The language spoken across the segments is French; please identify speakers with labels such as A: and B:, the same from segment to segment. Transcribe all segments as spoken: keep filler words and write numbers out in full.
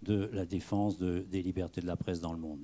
A: de la défense de, des libertés de la presse dans le monde.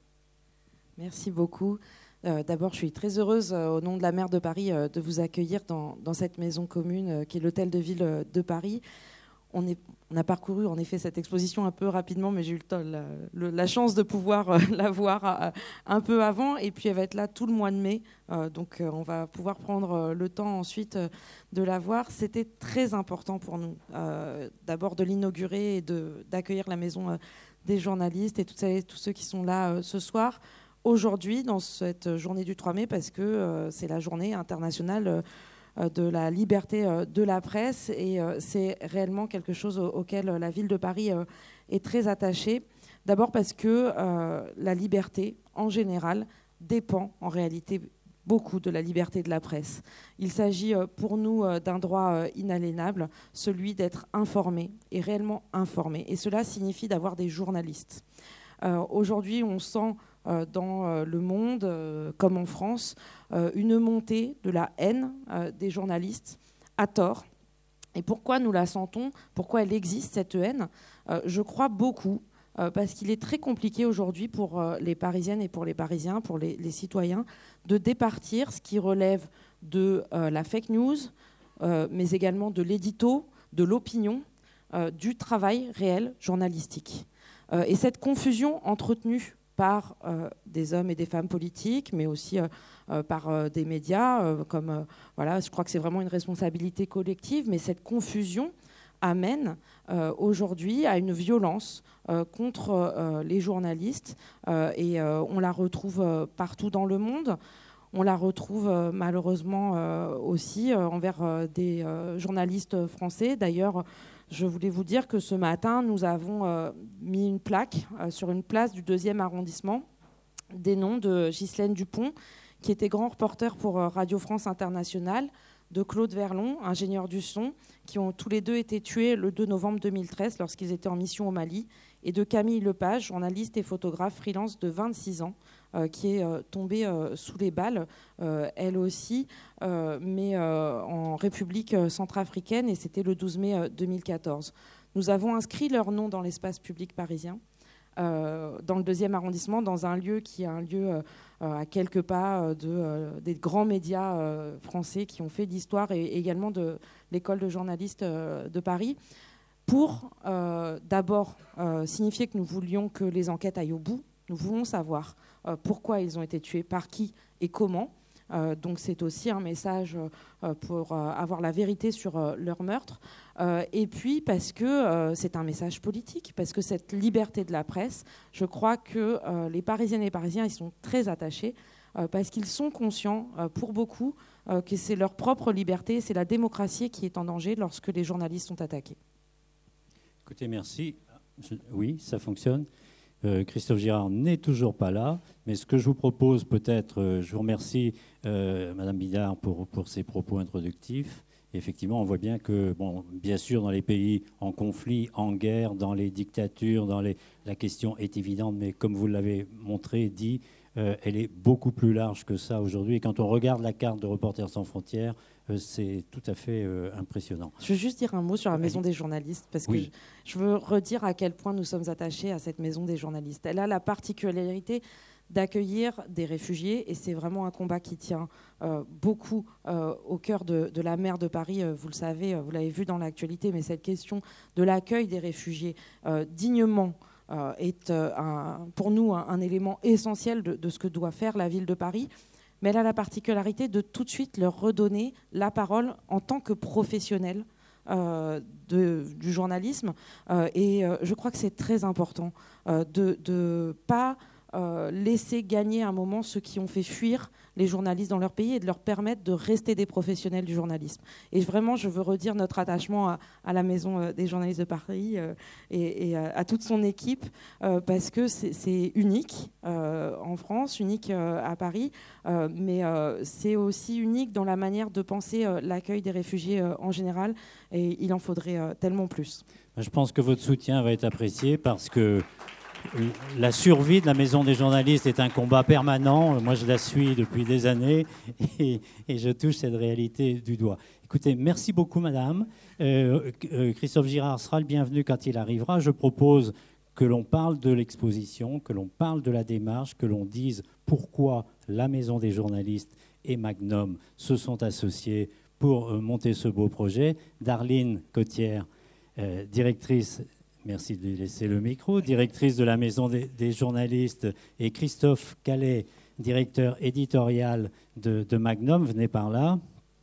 B: Merci beaucoup. Euh, D'abord, je suis très heureuse, euh, au nom de la maire de Paris, euh, de vous accueillir dans, dans cette maison commune euh, qui est l'Hôtel de Ville euh, de Paris. On, est, on a parcouru en effet cette exposition un peu rapidement, mais j'ai eu le temps, la, le, la chance de pouvoir euh, la voir euh, un peu avant. Et puis elle va être là tout le mois de mai, euh, donc euh, on va pouvoir prendre euh, le temps ensuite euh, de la voir. C'était très important pour nous, euh, d'abord de l'inaugurer et d'accueillir la maison euh, des journalistes et toutes celles, tous ceux qui sont là euh, ce soir, aujourd'hui, dans cette journée du trois mai, parce que euh, c'est la journée internationale euh, de la liberté de la presse et c'est réellement quelque chose auquel la ville de Paris est très attachée. D'abord parce que la liberté, en général, dépend en réalité beaucoup de la liberté de la presse. Il s'agit pour nous d'un droit inaliénable, celui d'être informé et réellement informé. Et cela signifie d'avoir des journalistes. Aujourd'hui, on sent dans le monde, comme en France, une montée de la haine des journalistes à tort. Et pourquoi nous la sentons? Pourquoi elle existe, cette haine? Je crois beaucoup, parce qu'il est très compliqué aujourd'hui pour les Parisiennes et pour les Parisiens, pour les, les citoyens, de départir ce qui relève de la fake news, mais également de l'édito, de l'opinion, du travail réel journalistique. Et cette confusion entretenue par euh, des hommes et des femmes politiques, mais aussi euh, euh, par euh, des médias, euh, comme, euh, voilà, je crois que c'est vraiment une responsabilité collective, mais cette confusion amène euh, aujourd'hui à une violence euh, contre euh, les journalistes, euh, et euh, on la retrouve euh, partout dans le monde. On la retrouve euh, malheureusement euh, aussi euh, envers euh, des euh, journalistes français. D'ailleurs, je voulais vous dire que ce matin, nous avons euh, mis une plaque euh, sur une place du deuxième arrondissement, des noms de Ghislaine Dupont, qui était grand reporter pour euh, Radio France Internationale, de Claude Verlon, ingénieur du son, qui ont tous les deux été tués le deux novembre deux mille treize lorsqu'ils étaient en mission au Mali, et de Camille Lepage, journaliste et photographe freelance de vingt-six ans, euh, qui est euh, tombée euh, sous les balles, euh, elle aussi, euh, mais euh, en République centrafricaine, et c'était le douze mai deux mille quatorze. Nous avons inscrit leur nom dans l'espace public parisien, euh, dans le deuxième arrondissement, dans un lieu qui est un lieu euh, à quelques pas de, euh, des grands médias euh, français qui ont fait de l'histoire, et, et également de l'école de journalistes euh, de Paris, pour euh, d'abord euh, signifier que nous voulions que les enquêtes aillent au bout. Nous voulons savoir euh, pourquoi ils ont été tués, par qui et comment. Euh, donc c'est aussi un message euh, pour euh, avoir la vérité sur euh, leur meurtre. Euh, et puis parce que euh, c'est un message politique, parce que cette liberté de la presse, je crois que euh, les Parisiennes et les Parisiens y sont très attachés, euh, parce qu'ils sont conscients, euh, pour beaucoup, euh, que c'est leur propre liberté, c'est la démocratie qui est en danger lorsque les journalistes sont attaqués.
A: Écoutez, merci. Oui, ça fonctionne. Euh, Christophe Girard n'est toujours pas là, mais ce que je vous propose peut-être, euh, je vous remercie euh, Madame Bidard pour, pour ses propos introductifs. Et effectivement, on voit bien que, bon, bien sûr, dans les pays en conflit, en guerre, dans les dictatures, dans les, la question est évidente, mais comme vous l'avez montré, dit, euh, elle est beaucoup plus large que ça aujourd'hui. Et quand on regarde la carte de Reporters sans frontières, euh, c'est tout à fait euh, impressionnant.
B: Je veux juste dire un mot sur la maison des journalistes, parce
A: oui.
B: que je, je veux redire à quel point nous sommes attachés à cette maison des journalistes. Elle a la particularité d'accueillir des réfugiés, et c'est vraiment un combat qui tient euh, beaucoup euh, au cœur de, de la maire de Paris. Euh, vous le savez, euh, vous l'avez vu dans l'actualité, mais cette question de l'accueil des réfugiés euh, dignement euh, est euh, un, pour nous un, un élément essentiel de, de ce que doit faire la ville de Paris. Mais elle a la particularité de tout de suite leur redonner la parole en tant que professionnels euh, de, du journalisme. Euh, et euh, je crois que c'est très important euh, de ne pas euh, laisser gagner un moment ceux qui ont fait fuir les journalistes dans leur pays, et de leur permettre de rester des professionnels du journalisme. Et vraiment, je veux redire notre attachement à, à la Maison des journalistes de Paris euh, et, et à, à toute son équipe, euh, parce que c'est unique euh, en France, unique euh, à Paris, euh, mais euh, c'est aussi unique dans la manière de penser euh, l'accueil des réfugiés euh, en général, et il en faudrait euh, tellement plus.
A: Je pense que votre soutien va être apprécié, parce que la survie de la Maison des journalistes est un combat permanent. Moi, je la suis depuis des années, et, et je touche cette réalité du doigt. Écoutez, merci beaucoup, madame. Euh, euh, Christophe Girard sera le bienvenu quand il arrivera. Je propose que l'on parle de l'exposition, que l'on parle de la démarche, que l'on dise pourquoi la Maison des journalistes et Magnum se sont associés pour euh, monter ce beau projet. Darline Cottière, euh, directrice, merci de lui laisser le micro, directrice de la Maison des, des journalistes, et Christophe Calais, directeur éditorial de, de Magnum, venez par là.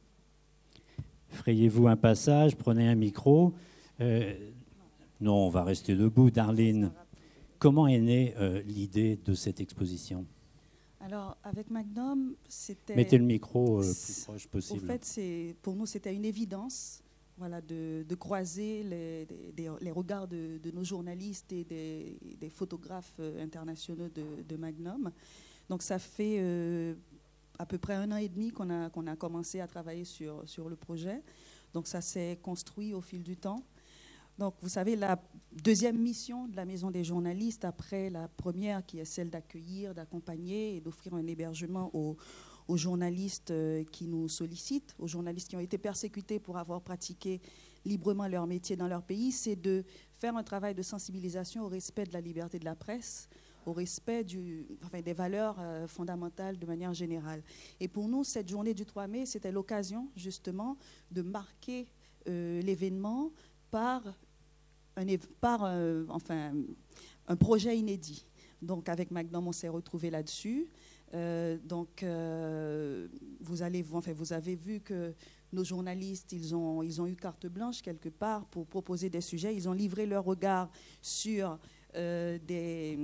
A: Frayez-vous un passage, prenez un micro. Euh, non, on va rester debout. Darline, comment est née euh, l'idée de cette exposition ?
C: Alors, avec Magnum, c'était...
A: Mettez le micro euh, plus proche possible.
C: En fait, c'est, pour nous, c'était une évidence, voilà, de, de croiser les, les, les regards de, de nos journalistes et des, des photographes internationaux de, de Magnum. Donc, ça fait euh, à peu près un an et demi qu'on a, qu'on a commencé à travailler sur, sur le projet. Donc, ça s'est construit au fil du temps. Donc, vous savez, la deuxième mission de la Maison des journalistes, après la première, qui est celle d'accueillir, d'accompagner et d'offrir un hébergement aux, aux journalistes qui nous sollicitent, aux journalistes qui ont été persécutés pour avoir pratiqué librement leur métier dans leur pays, c'est de faire un travail de sensibilisation au respect de la liberté de la presse, au respect du, enfin, des valeurs euh, fondamentales de manière générale. Et pour nous, cette journée du trois mai, c'était l'occasion justement de marquer euh, l'événement par, un, par euh, enfin, un projet inédit. Donc avec Magnum, on s'est retrouvés là-dessus. Euh, donc euh, vous, allez, vous, enfin, vous avez vu que nos journalistes, ils ont, ils ont eu carte blanche quelque part pour proposer des sujets. Ils ont livré leur regard sur... Euh, des,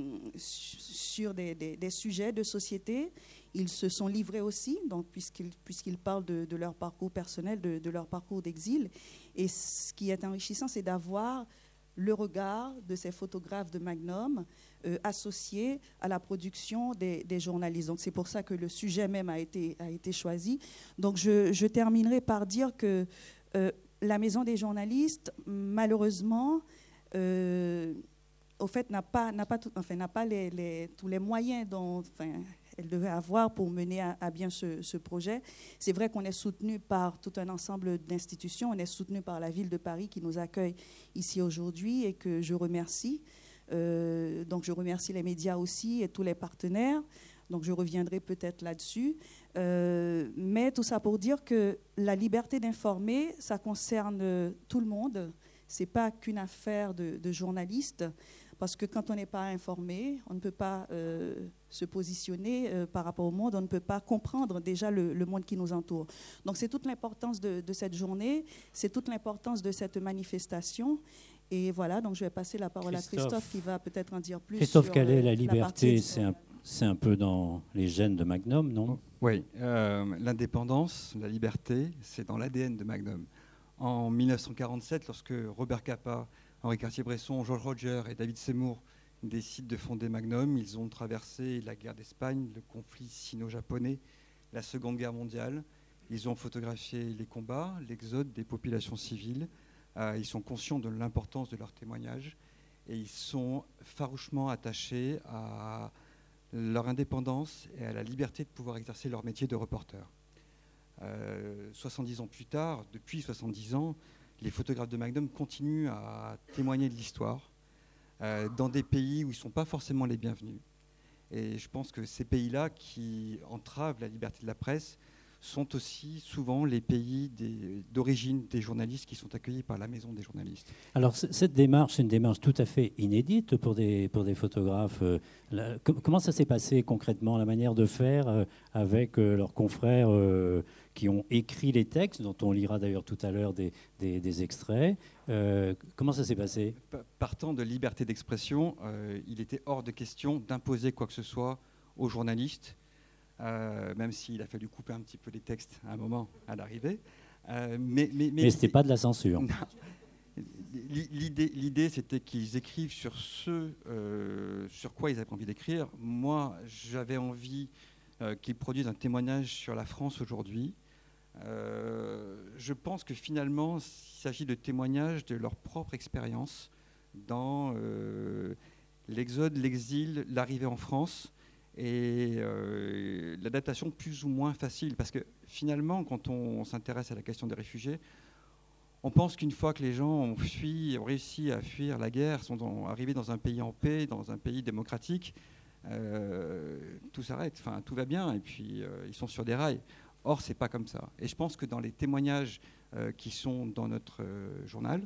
C: sur des, des, des sujets de société. Ils se sont livrés aussi, donc, puisqu'ils, puisqu'ils parlent de, de leur parcours personnel, de, de leur parcours d'exil. Et ce qui est enrichissant, c'est d'avoir le regard de ces photographes de Magnum euh, associés à la production des, des journalistes. Donc c'est pour ça que le sujet même a été, a été choisi. Donc je, je terminerai par dire que euh, la Maison des journalistes, malheureusement, euh, au fait, n'a pas, n'a pas, tout, enfin, n'a pas les, les, tous les moyens dont enfin, elle devait avoir pour mener à, à bien ce, ce projet. C'est vrai qu'on est soutenu par tout un ensemble d'institutions. On est soutenu par la ville de Paris qui nous accueille ici aujourd'hui et que je remercie. Euh, donc, je remercie les médias aussi et tous les partenaires. Donc, je reviendrai peut-être là-dessus. Euh, mais tout ça pour dire que la liberté d'informer, ça concerne tout le monde. Ce n'est pas qu'une affaire de, de journalistes. Parce que quand on n'est pas informé, on ne peut pas euh, se positionner euh, par rapport au monde, on ne peut pas comprendre déjà le, le monde qui nous entoure. Donc c'est toute l'importance de, de cette journée, c'est toute l'importance de cette manifestation. Et voilà, donc je vais passer la parole
A: Christophe.
C: à Christophe qui va peut-être en dire plus.
A: Christophe
C: sur
A: Calais,
C: euh,
A: la
C: la
A: liberté, c'est un, c'est un peu dans les gènes de Magnum, non ?
D: Oui, euh, l'indépendance, la liberté, c'est dans l'A D N de Magnum. En mille neuf cent quarante-sept, lorsque Robert Capa, Henri Cartier-Bresson, Georges Roger et David Seymour décident de fonder Magnum, ils ont traversé la guerre d'Espagne, le conflit sino-japonais, la Seconde Guerre mondiale. Ils ont photographié les combats, l'exode des populations civiles. Euh, ils sont conscients de l'importance de leur témoignage et ils sont farouchement attachés à leur indépendance et à la liberté de pouvoir exercer leur métier de reporter. Euh, soixante-dix ans plus tard, depuis soixante-dix ans, les photographes de Magnum continuent à témoigner de l'histoire euh, dans des pays où ils ne sont pas forcément les bienvenus. Et je pense que ces pays-là qui entravent la liberté de la presse sont aussi souvent les pays des, d'origine des journalistes qui sont accueillis par la Maison des journalistes.
A: Alors c- cette démarche, c'est une démarche tout à fait inédite pour des, pour des photographes. Euh, la, com- comment ça s'est passé concrètement, la manière de faire euh, avec euh, leurs confrères euh, qui ont écrit les textes, dont on lira d'ailleurs tout à l'heure des, des, des extraits. Euh, comment ça s'est passé ?
D: Partant de liberté d'expression, euh, il était hors de question d'imposer quoi que ce soit aux journalistes. Euh, même s'il a fallu couper un petit peu les textes à un moment à l'arrivée. Euh, mais mais, mais,
A: mais ce n'était pas de la censure.
D: L'idée, l'idée, c'était qu'ils écrivent sur ce euh, sur quoi ils avaient envie d'écrire. Moi, j'avais envie euh, qu'ils produisent un témoignage sur la France aujourd'hui. Euh, je pense que finalement, il s'agit de témoignages de leur propre expérience dans euh, l'exode, l'exil, l'arrivée en France. Et euh, l'adaptation plus ou moins facile, parce que finalement, quand on s'intéresse à la question des réfugiés, On pense qu'une fois que les gens ont fui, ont réussi à fuir la guerre, sont dans, arrivés dans un pays en paix, dans un pays démocratique, euh, tout s'arrête, enfin tout va bien, et puis euh, ils sont sur des rails. Or, c'est pas comme ça. Et je pense que dans les témoignages euh, qui sont dans notre euh, journal,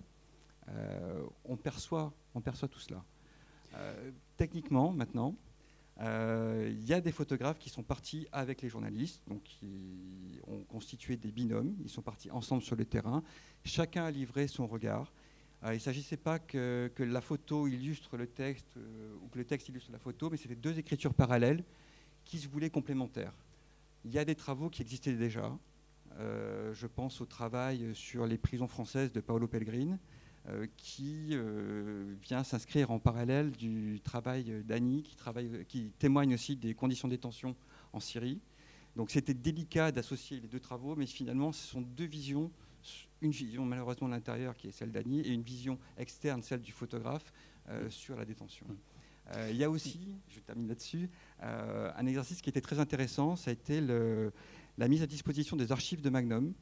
D: euh, on perçoit, on perçoit tout cela. Euh, techniquement, maintenant, il euh, y a des photographes qui sont partis avec les journalistes, donc qui ont constitué des binômes, ils sont partis ensemble sur le terrain, chacun a livré son regard. Euh, il ne s'agissait pas que, que la photo illustre le texte euh, ou que le texte illustre la photo, mais c'était deux écritures parallèles qui se voulaient complémentaires. Il y a des travaux qui existaient déjà. Euh, je pense au travail sur les prisons françaises de Paolo Pellegrin, euh, qui euh, vient s'inscrire en parallèle du travail d'Annie, qui, travaille, qui témoigne aussi des conditions de détention en Syrie. Donc c'était délicat d'associer les deux travaux, mais finalement ce sont deux visions, une vision malheureusement de l'intérieur qui est celle d'Annie, et une vision externe, celle du photographe, euh, sur la détention. Euh, il y a aussi, je termine là-dessus, euh, un exercice qui était très intéressant, ça a été le, la mise à disposition des archives de Magnum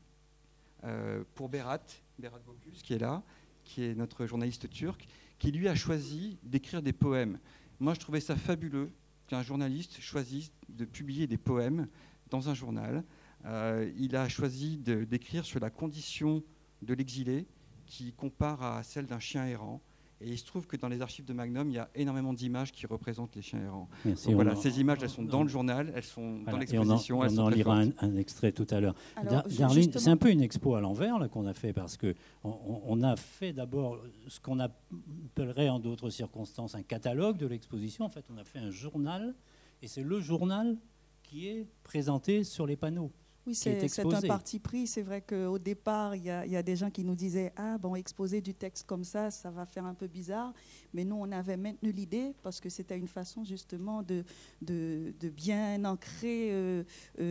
D: euh, pour Berat, Berat Bocuse, qui est là, qui est notre journaliste turc, qui lui a choisi d'écrire des poèmes. Moi, je trouvais ça fabuleux qu'un journaliste choisisse de publier des poèmes dans un journal. Euh, il a choisi de, d'écrire sur la condition de l'exilé, qui compare à celle d'un chien errant. Et il se trouve que dans les archives de Magnum, il y a énormément d'images qui représentent les chiens errants.
A: Merci.
D: Donc voilà,
A: en,
D: ces images, elles sont dans le journal, elles sont voilà, dans l'exposition.
A: On en,
D: elles
A: on
D: sont
A: en lira un, un extrait tout à l'heure. Dar- Darline, c'est un peu une expo à l'envers là, qu'on a fait, parce qu'on on a fait d'abord ce qu'on appellerait en d'autres circonstances un catalogue de l'exposition. En fait, on a fait un journal, et c'est le journal qui est présenté sur les panneaux.
C: Oui, c'est, c'est un parti pris. C'est vrai qu'au départ, il y, y a des gens qui nous disaient « Ah, bon, exposer du texte comme ça, ça va faire un peu bizarre. » Mais nous, on avait maintenu l'idée parce que c'était une façon justement de, de, de bien ancrer euh,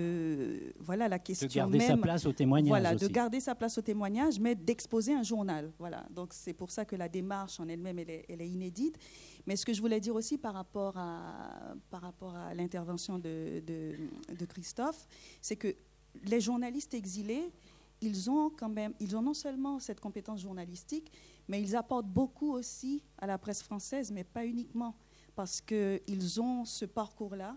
C: euh, voilà, la question même.
A: De garder
C: même,
A: sa place au témoignage
C: Voilà,
A: aussi.
C: de garder sa place au témoignage, mais d'exposer un journal. Voilà. Donc, c'est pour ça que la démarche en elle-même, elle est, elle est inédite. Mais ce que je voulais dire aussi par rapport à, par rapport à l'intervention de, de, de Christophe, c'est que les journalistes exilés, ils ont quand même, ils ont non seulement cette compétence journalistique, mais ils apportent beaucoup aussi à la presse française, mais pas uniquement, parce qu'ils ont ce parcours-là,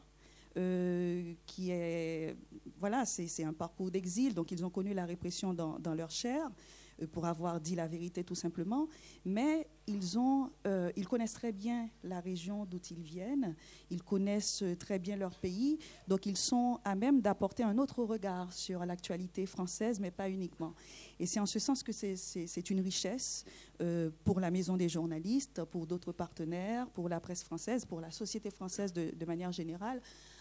C: euh, qui est, voilà, c'est, c'est un parcours d'exil, donc ils ont connu la répression dans, dans leur chair, euh, pour avoir dit la vérité tout simplement, mais ils, ont, euh, ils connaissent très bien la région d'où ils viennent, ils connaissent très bien leur pays, donc ils sont à même d'apporter un autre regard sur l'actualité française, mais pas uniquement. Et c'est en ce sens que c'est, c'est, c'est une richesse euh, pour la Maison des journalistes, pour d'autres partenaires, pour la presse française, pour la société française de, de manière générale,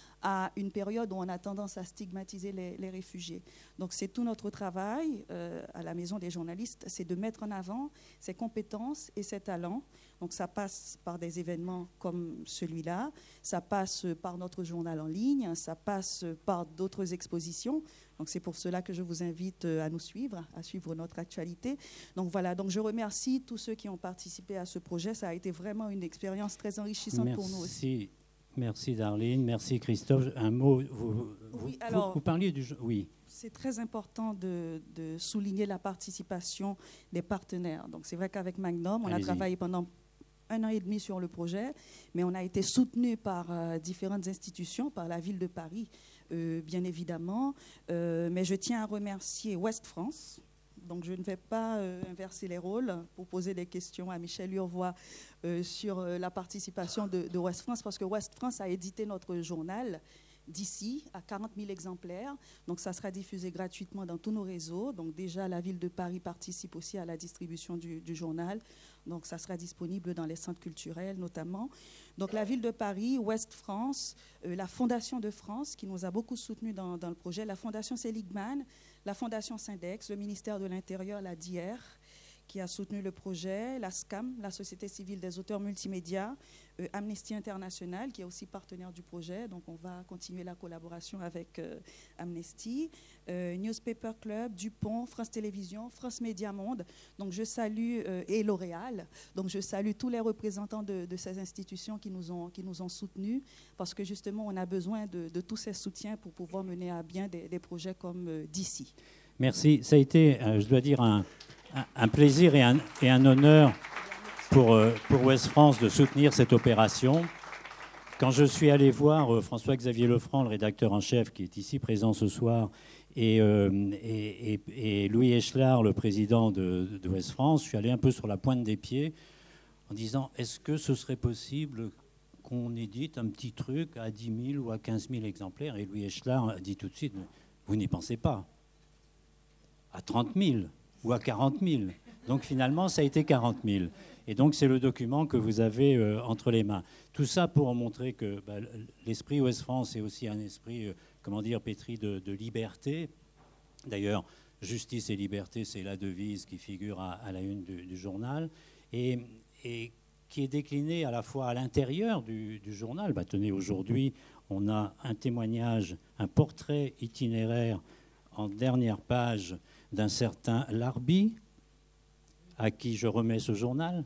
C: à une période où on a tendance à stigmatiser les, les réfugiés. Donc c'est tout notre travail euh, à la Maison des journalistes, c'est de mettre en avant ces compétences et ces talents. Donc ça passe par des événements comme celui-là, ça passe par notre journal en ligne, ça passe par d'autres expositions. Donc c'est pour cela que je vous invite à nous suivre, à suivre notre actualité. Donc voilà, donc je remercie tous ceux qui ont participé à ce projet. Ça a été vraiment une expérience très enrichissante
A: Merci.
C: pour nous aussi.
A: Merci Darline, merci Christophe. Un mot, vous,
C: oui,
A: vous,
C: alors,
A: vous parliez du jeu. Oui.
C: C'est très important de, de souligner la participation des partenaires. Donc c'est vrai qu'avec Magnum, on
A: Allez-y.
C: a travaillé pendant un an et demi sur le projet, mais on a été soutenu par euh, différentes institutions, par la ville de Paris, euh, bien évidemment. Euh, mais je tiens à remercier Ouest France. Donc je ne vais pas euh, inverser les rôles pour poser des questions à Michel Urvois euh, sur euh, la participation de, de Ouest France, parce que Ouest France a édité notre journal d'ici à quarante mille exemplaires. Donc ça sera diffusé gratuitement dans tous nos réseaux. Donc déjà, la ville de Paris participe aussi à la distribution du, du journal. Donc ça sera disponible dans les centres culturels notamment. Donc la ville de Paris, Ouest France, euh, la Fondation de France qui nous a beaucoup soutenus dans, dans le projet, la Fondation Seligman, la Fondation Syndex, le ministère de l'Intérieur, la D I R, qui a soutenu le projet, la S C A M, la Société civile des auteurs multimédia, euh, Amnesty International, qui est aussi partenaire du projet. Donc on va continuer la collaboration avec euh, Amnesty, euh, Newspaper Club, Dupont, France Télévisions, France Média Monde. Donc je salue, euh, et L'Oréal. Donc je salue tous les représentants de, de ces institutions qui nous ont, qui nous ont soutenus, parce que justement on a besoin de, de tous ces soutiens pour pouvoir mener à bien des, des projets comme euh, d'ici.
A: Merci. Ça a été, euh, je dois dire, un, un, un plaisir et un, et un honneur pour, euh, pour Ouest France de soutenir cette opération. Quand je suis allé voir euh, François-Xavier Lefranc, le rédacteur en chef, qui est ici présent ce soir, et, euh, et, et, et Louis Echelard, le président de, de Ouest France, je suis allé un peu sur la pointe des pieds en disant, est-ce que ce serait possible qu'on édite un petit truc à dix mille ou à quinze mille exemplaires? Et Louis Echelard a dit tout de suite, vous n'y pensez pas. À trente mille ou à quarante mille. Donc finalement, ça a été quarante mille. Et donc c'est le document que vous avez euh, entre les mains. Tout ça pour montrer que bah, l'esprit Ouest France est aussi un esprit, euh, comment dire, pétri de, de liberté. D'ailleurs, justice et liberté, c'est la devise qui figure à, à la une du, du journal. Et, et qui est déclinée à la fois à l'intérieur du, du journal. Bah, tenez, aujourd'hui, on a un témoignage, un portrait itinéraire en dernière page d'un certain Larbi, à qui je remets ce journal.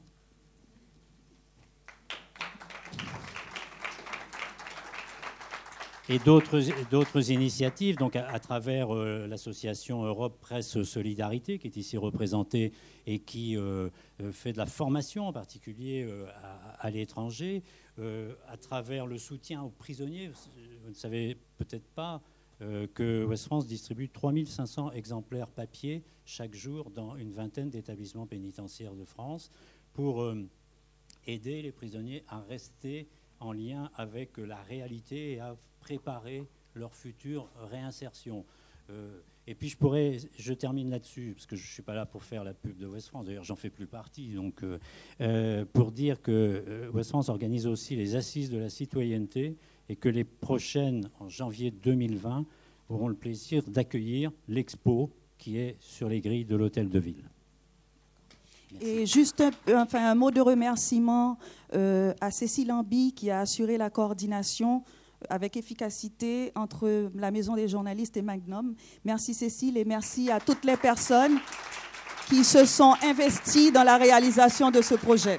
A: Et d'autres, d'autres initiatives, donc à, à travers euh, l'association Europe Presse Solidarité, qui est ici représentée et qui euh, fait de la formation, en particulier euh, à, à l'étranger, euh, à travers le soutien aux prisonniers. Vous ne savez peut-être pas euh, que Ouest France distribue trois mille cinq cents exemplaires papier chaque jour dans une vingtaine d'établissements pénitentiaires de France pour euh, aider les prisonniers à rester en lien avec la réalité et à préparer leur future réinsertion. Euh, et puis je pourrais, je termine là-dessus, parce que je ne suis pas là pour faire la pub de Ouest France, d'ailleurs j'en fais plus partie, donc euh, euh, pour dire que euh, Ouest France organise aussi les assises de la citoyenneté et que les prochaines, en janvier deux mille vingt, auront le plaisir d'accueillir l'expo qui est sur les grilles de l'Hôtel de Ville. Merci.
C: Et juste un, enfin, un mot de remerciement euh, à Cécile Amby qui a assuré la coordination avec efficacité entre la Maison des journalistes et Magnum. Merci Cécile et merci à toutes les personnes qui se sont investies dans la réalisation de ce projet.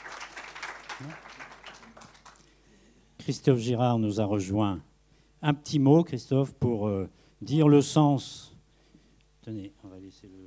A: Christophe Girard nous a rejoint. Un petit mot, Christophe, pour euh, dire le sens. Tenez, on va laisser le...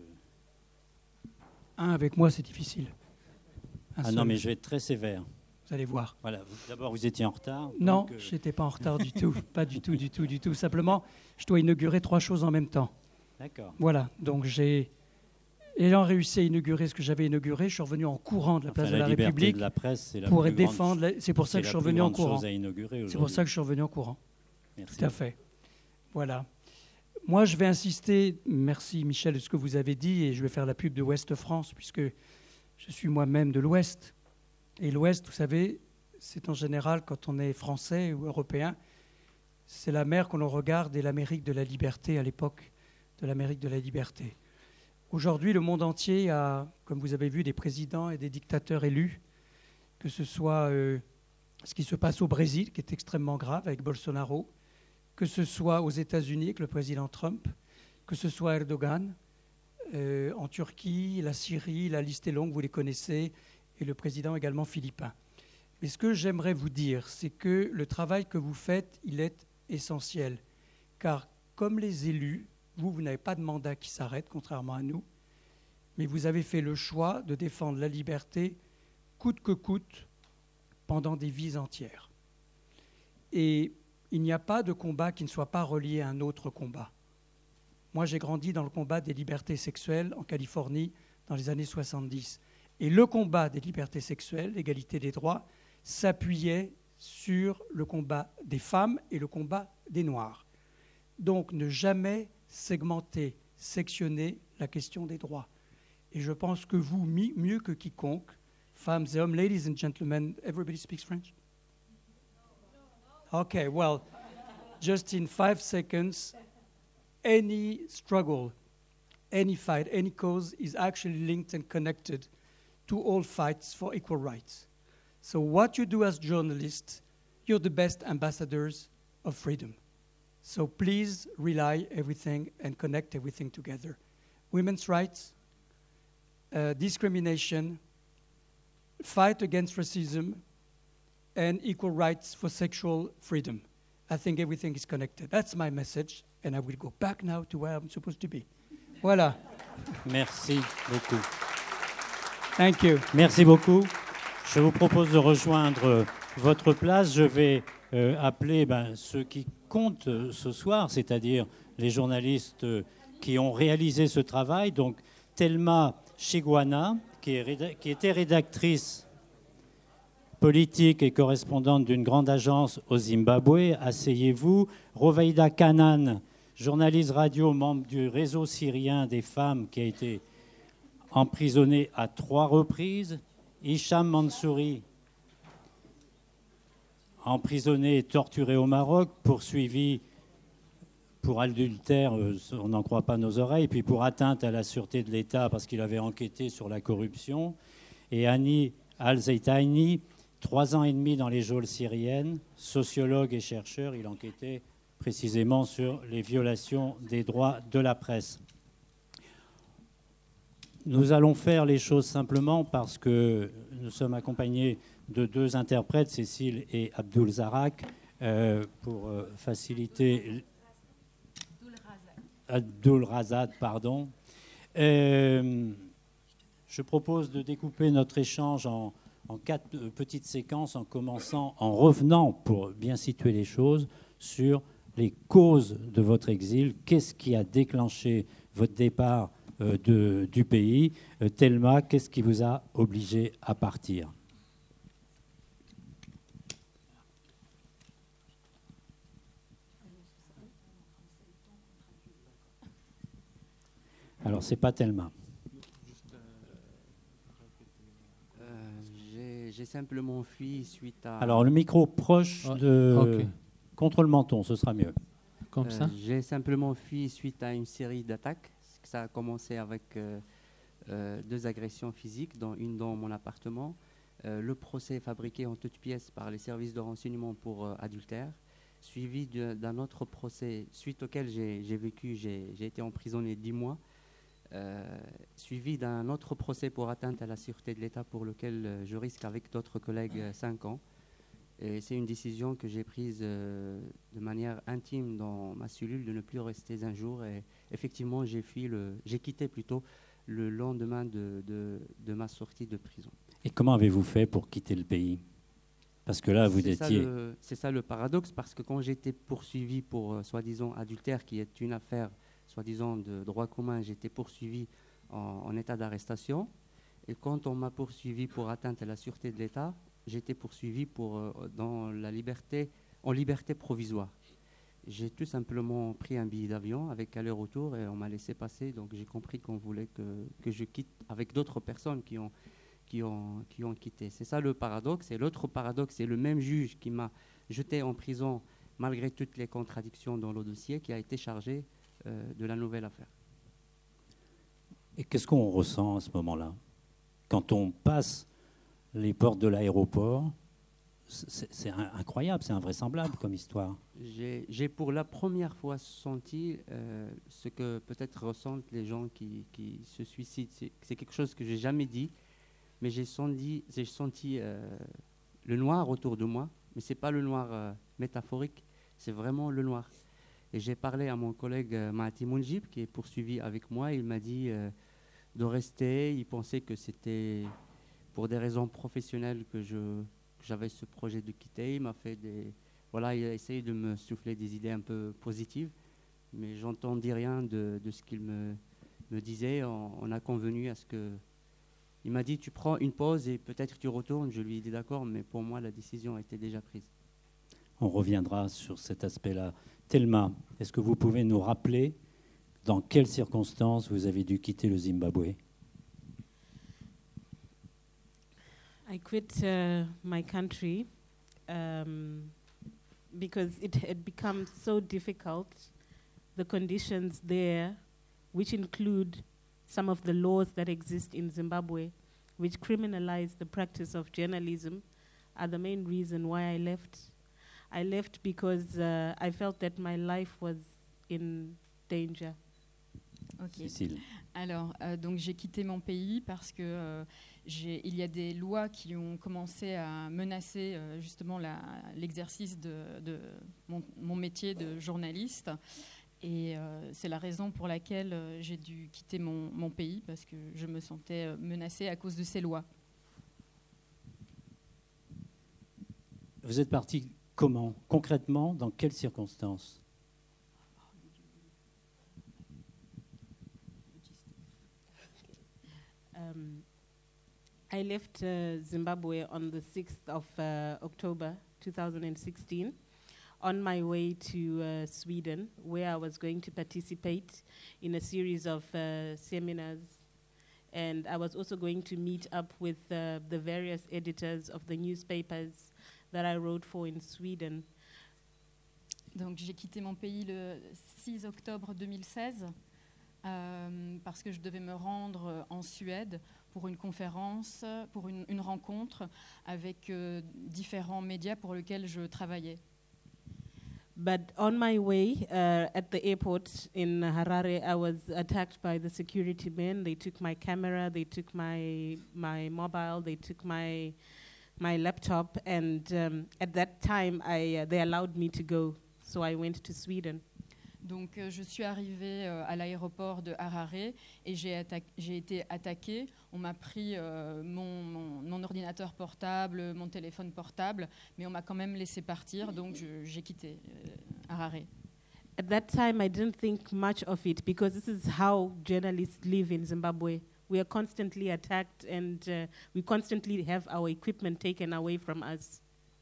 E: Un avec moi, c'est difficile. Un
A: ah
E: seul.
A: non, mais je vais être très sévère.
E: Vous allez voir.
A: Voilà. D'abord, vous étiez en retard.
E: Non,
A: donc, euh...
E: je n'étais pas en retard du tout. Pas du tout, du tout, du tout. Simplement, je dois inaugurer trois choses en même temps.
A: D'accord.
E: Voilà. Donc, j'ai, ayant réussi à inaugurer ce que j'avais inauguré, je suis revenu en courant de la
A: enfin,
E: place
A: la
E: de la
A: liberté
E: République
A: de la presse, c'est la
E: pour
A: plus
E: défendre.
A: grande,
E: La... C'est pour ça que je suis revenu en courant. C'est pour ça que je suis revenu en courant.
A: Merci.
E: Tout à fait. Voilà. Moi, je vais insister, merci Michel de ce que vous avez dit, et je vais faire la pub de Ouest France, puisque je suis moi-même de l'Ouest. Et l'Ouest, vous savez, c'est en général, quand on est français ou européen, c'est la mer qu'on regarde et l'Amérique de la liberté à l'époque de l'Amérique de la liberté. Aujourd'hui, le monde entier a, comme vous avez vu, des présidents et des dictateurs élus, que ce soit euh, ce qui se passe au Brésil, qui est extrêmement grave avec Bolsonaro, que ce soit aux États-Unis avec le président Trump, que ce soit Erdogan, euh, en Turquie, la Syrie, la liste est longue, vous les connaissez, et le président également philippin. Mais ce que j'aimerais vous dire, c'est que le travail que vous faites, il est essentiel. Car comme les élus, vous, vous n'avez pas de mandat qui s'arrête, contrairement à nous, mais vous avez fait le choix de défendre la liberté coûte que coûte pendant des vies entières. Et il n'y a pas de combat qui ne soit pas relié à un autre combat. Moi, j'ai grandi dans le combat des libertés sexuelles en Californie dans les années soixante-dix. Et le combat des libertés sexuelles, l'égalité des droits, s'appuyait sur le combat des femmes et le combat des Noirs. Donc, ne jamais segmenter, sectionner la question des droits. Et je pense que vous, mieux que quiconque, femmes et hommes, ladies and gentlemen, everybody speaks French? Okay, well, just in five seconds, any struggle, any fight, any cause is actually linked and connected to all fights for equal rights. So what you do as journalists, you're the best ambassadors of freedom. So please rely everything and connect everything together. Women's rights, uh, discrimination, fight against racism, and equal rights for sexual freedom. I think everything is connected. That's my message, and I will go back now to where I'm supposed to be. Voilà.
A: Merci beaucoup.
E: Thank you.
A: Merci beaucoup. Je vous propose de rejoindre votre place. Je vais euh, appeler ben, ceux qui comptent euh, ce soir, c'est-à-dire les journalistes euh, qui ont réalisé ce travail. Donc, Thelma Chiguana, qui, est réda- qui était rédactrice politique et correspondante d'une grande agence au Zimbabwe. Asseyez-vous. Roveida Kanan, journaliste radio, membre du réseau syrien des femmes, qui a été emprisonné à trois reprises. Hicham Mansouri, emprisonné et torturé au Maroc, poursuivi pour adultère, on n'en croit pas nos oreilles, puis pour atteinte à la sûreté de l'État parce qu'il avait enquêté sur la corruption. Et Hani Al-Zaytani, trois ans et demi dans les geôles syriennes, sociologue et chercheur, il enquêtait précisément sur les violations des droits de la presse. Nous allons faire les choses simplement parce que nous sommes accompagnés de deux interprètes, Cécile et Abdul Zarak, euh, pour euh, faciliter... Abdul Razad, pardon. Euh, je propose de découper notre échange en, en quatre euh, petites séquences, en commençant, en revenant, pour bien situer les choses, sur les causes de votre exil. Qu'est-ce qui a déclenché votre départ euh, de, du pays? euh, Thelma, qu'est-ce qui vous a obligé à partir? Alors, c'est pas Thelma.
F: Euh, j'ai, j'ai simplement fui suite à...
A: Alors, le micro proche
G: Oh,
A: de...
G: ok.
A: contre le menton, ce sera mieux.
G: Comme
F: Euh,
G: ça.
F: J'ai simplement fui suite à une série d'attaques. Ça a commencé avec euh, euh, deux agressions physiques, dont une dans mon appartement. Euh, le procès fabriqué en toutes pièces par les services de renseignement pour euh, adultère, suivi de, d'un autre procès suite auquel j'ai, j'ai vécu, j'ai, j'ai été emprisonné dix mois. Euh, suivi d'un autre procès pour atteinte à la sûreté de l'État pour lequel euh, je risque avec d'autres collègues euh, cinq ans. Et c'est une décision que j'ai prise euh, de manière intime dans ma cellule de ne plus rester un jour. Et effectivement, j'ai fui le, j'ai quitté plutôt le lendemain de, de, de ma sortie de prison.
A: Et comment avez-vous fait pour quitter le pays? Parce que là, vous
F: c'est
A: étiez...
F: Ça le, c'est ça le paradoxe, parce que quand j'étais poursuivi pour euh, soi-disant adultère, qui est une affaire soi-disant de droit commun, j'étais poursuivi en, en état d'arrestation. Et quand on m'a poursuivi pour atteinte à la sûreté de l'État, j'étais poursuivi pour, euh, dans la liberté, en liberté provisoire. J'ai tout simplement pris un billet d'avion avec aller-retour et on m'a laissé passer. Donc j'ai compris qu'on voulait que, que je quitte avec d'autres personnes qui ont, qui, ont, qui ont quitté. C'est ça le paradoxe. Et l'autre paradoxe, c'est le même juge qui m'a jeté en prison malgré toutes les contradictions dans le dossier, qui a été chargé euh, de la nouvelle affaire.
A: Et qu'est-ce qu'on ressent à ce moment-là? Quand on passe les portes de l'aéroport, c'est, c'est incroyable, c'est invraisemblable comme histoire.
F: J'ai, j'ai pour la première fois senti euh, ce que peut-être ressentent les gens qui, qui se suicident. C'est, c'est quelque chose que je n'ai jamais dit, mais j'ai senti, j'ai senti euh, le noir autour de moi, mais ce n'est pas le noir euh, métaphorique, c'est vraiment le noir. Et j'ai parlé à mon collègue euh, Mahati Mounjib, qui est poursuivi avec moi. Il m'a dit euh, de rester. Il pensait que c'était pour des raisons professionnelles que, je, que j'avais ce projet de quitter. Il m'a fait des... Voilà, il a essayé de me souffler des idées un peu positives, mais j'entendis rien de, de ce qu'il me, me disait. On, on a convenu à ce que... Il m'a dit, tu prends une pause et peut-être tu retournes. Je lui ai dit d'accord, mais pour moi, la décision a été déjà prise.
A: On reviendra sur cet aspect-là. Thelma, est-ce que vous pouvez nous rappeler dans quelles circonstances vous avez dû quitter le Zimbabwe?
H: I quit uh, my country um, because it had become so difficult. The conditions there, which include some of the laws that exist in Zimbabwe, which criminalize the practice of journalism, are the main reason why I left. I left because uh, I felt that my life was in danger.
I: Ok.
A: Cécile.
I: Alors, euh, donc j'ai quitté mon pays parce que euh, j'ai, il y a des lois qui ont commencé à menacer euh, justement la, l'exercice de, de mon, mon métier de journaliste. Et euh, c'est la raison pour laquelle euh, j'ai dû quitter mon, mon pays, parce que je me sentais euh, menacée à cause de ces lois.
A: Vous êtes parti comment? Concrètement, dans quelles circonstances?
H: Um, I left uh, Zimbabwe on the sixth of uh, October two thousand sixteen on my way to uh, Sweden, where I was going to participate in a series of uh, seminars. And I was also going to meet up with uh, the various editors of the newspapers that I wrote for in Sweden.
I: Donc j'ai quitté mon pays le six octobre deux mille seize euh, parce que je devais me rendre en Suède pour une conférence, pour une, une rencontre avec euh, différents médias pour lesquels je travaillais.
H: But on my way uh, at the airport in Harare, I was attacked by the security men. They took my camera, they took my my mobile, they took my my laptop, and um, at that time, I uh, they allowed me to go. So I went to Sweden.
I: Donc euh, je suis arrivée euh, à l'aéroport de Harare et j'ai, atta- j'ai été attaquée. On m'a pris euh, mon, mon, mon ordinateur portable, mon téléphone portable, mais on m'a quand même laissé partir, donc je, j'ai quitté euh, Harare.
H: At that time, I didn't think much of it because this is how journalists live in Zimbabwe. We are constantly attacked and uh, we constantly have our equipment taken away from us.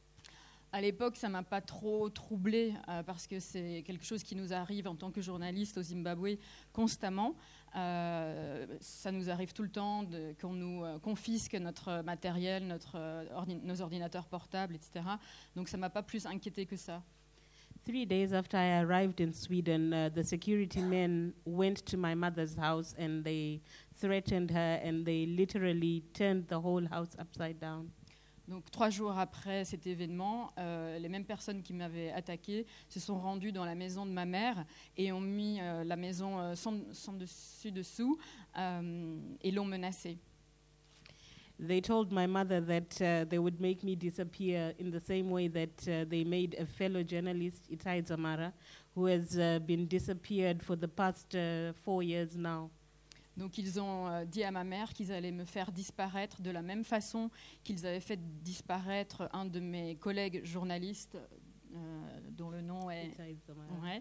I: À l'époque, ça ne m'a pas trop troublée euh, parce que c'est quelque chose qui nous arrive en tant que journaliste au Zimbabwe constamment. Euh, ça nous arrive tout le temps de, qu'on nous euh, confisque notre matériel, notre, euh, ordi- nos ordinateurs portables, et cetera. Donc ça ne m'a pas plus inquiétée que ça.
H: Three days after I arrived in Sweden, uh, the security men went to my mother's house and they threatened her and they literally turned the whole house upside down.
I: Donc trois jours après cet événement, euh, les mêmes personnes qui m'avaient attaquée se sont rendues dans la maison de ma mère et ont mis euh, la maison euh, sans, sans dessus-dessous euh, et l'ont menacée.
H: They told my mother that uh, they would make me disappear in the same way that uh, they made a fellow journalist, Itai Zamara, who has uh, been disappeared for the past uh, four years now.
I: Donc ils ont euh, dit à ma mère qu'ils allaient me faire disparaître de la même façon qu'ils avaient fait disparaître un de mes collègues journalistes, euh, dont le nom est...
H: Itai Zamara.
I: Ouais.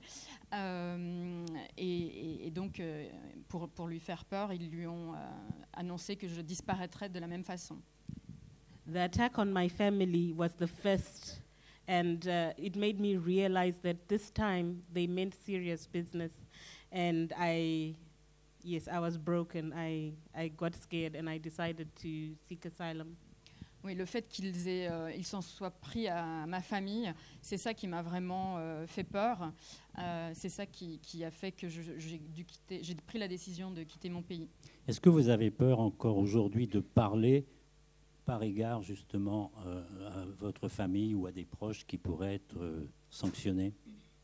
I: Euh, et, et, et donc, euh, pour, pour lui faire peur, ils lui ont euh, annoncé que je disparaîtrais de la même façon.
H: The attack on my family was the first, and uh, it made me realize that this time they meant serious business, and I... Yes, I was broken. I, I got scared and I decided to seek asylum.
I: Oui, le fait qu'ils aient, euh, ils s'en soient pris à ma famille, c'est ça qui m'a vraiment euh, fait peur. Euh, c'est ça qui, qui a fait que je, j'ai dû quitter, j'ai pris la décision de quitter mon pays.
A: Est-ce que vous avez peur encore aujourd'hui de parler par égard justement euh, à votre famille ou à des proches qui pourraient être euh, sanctionnés?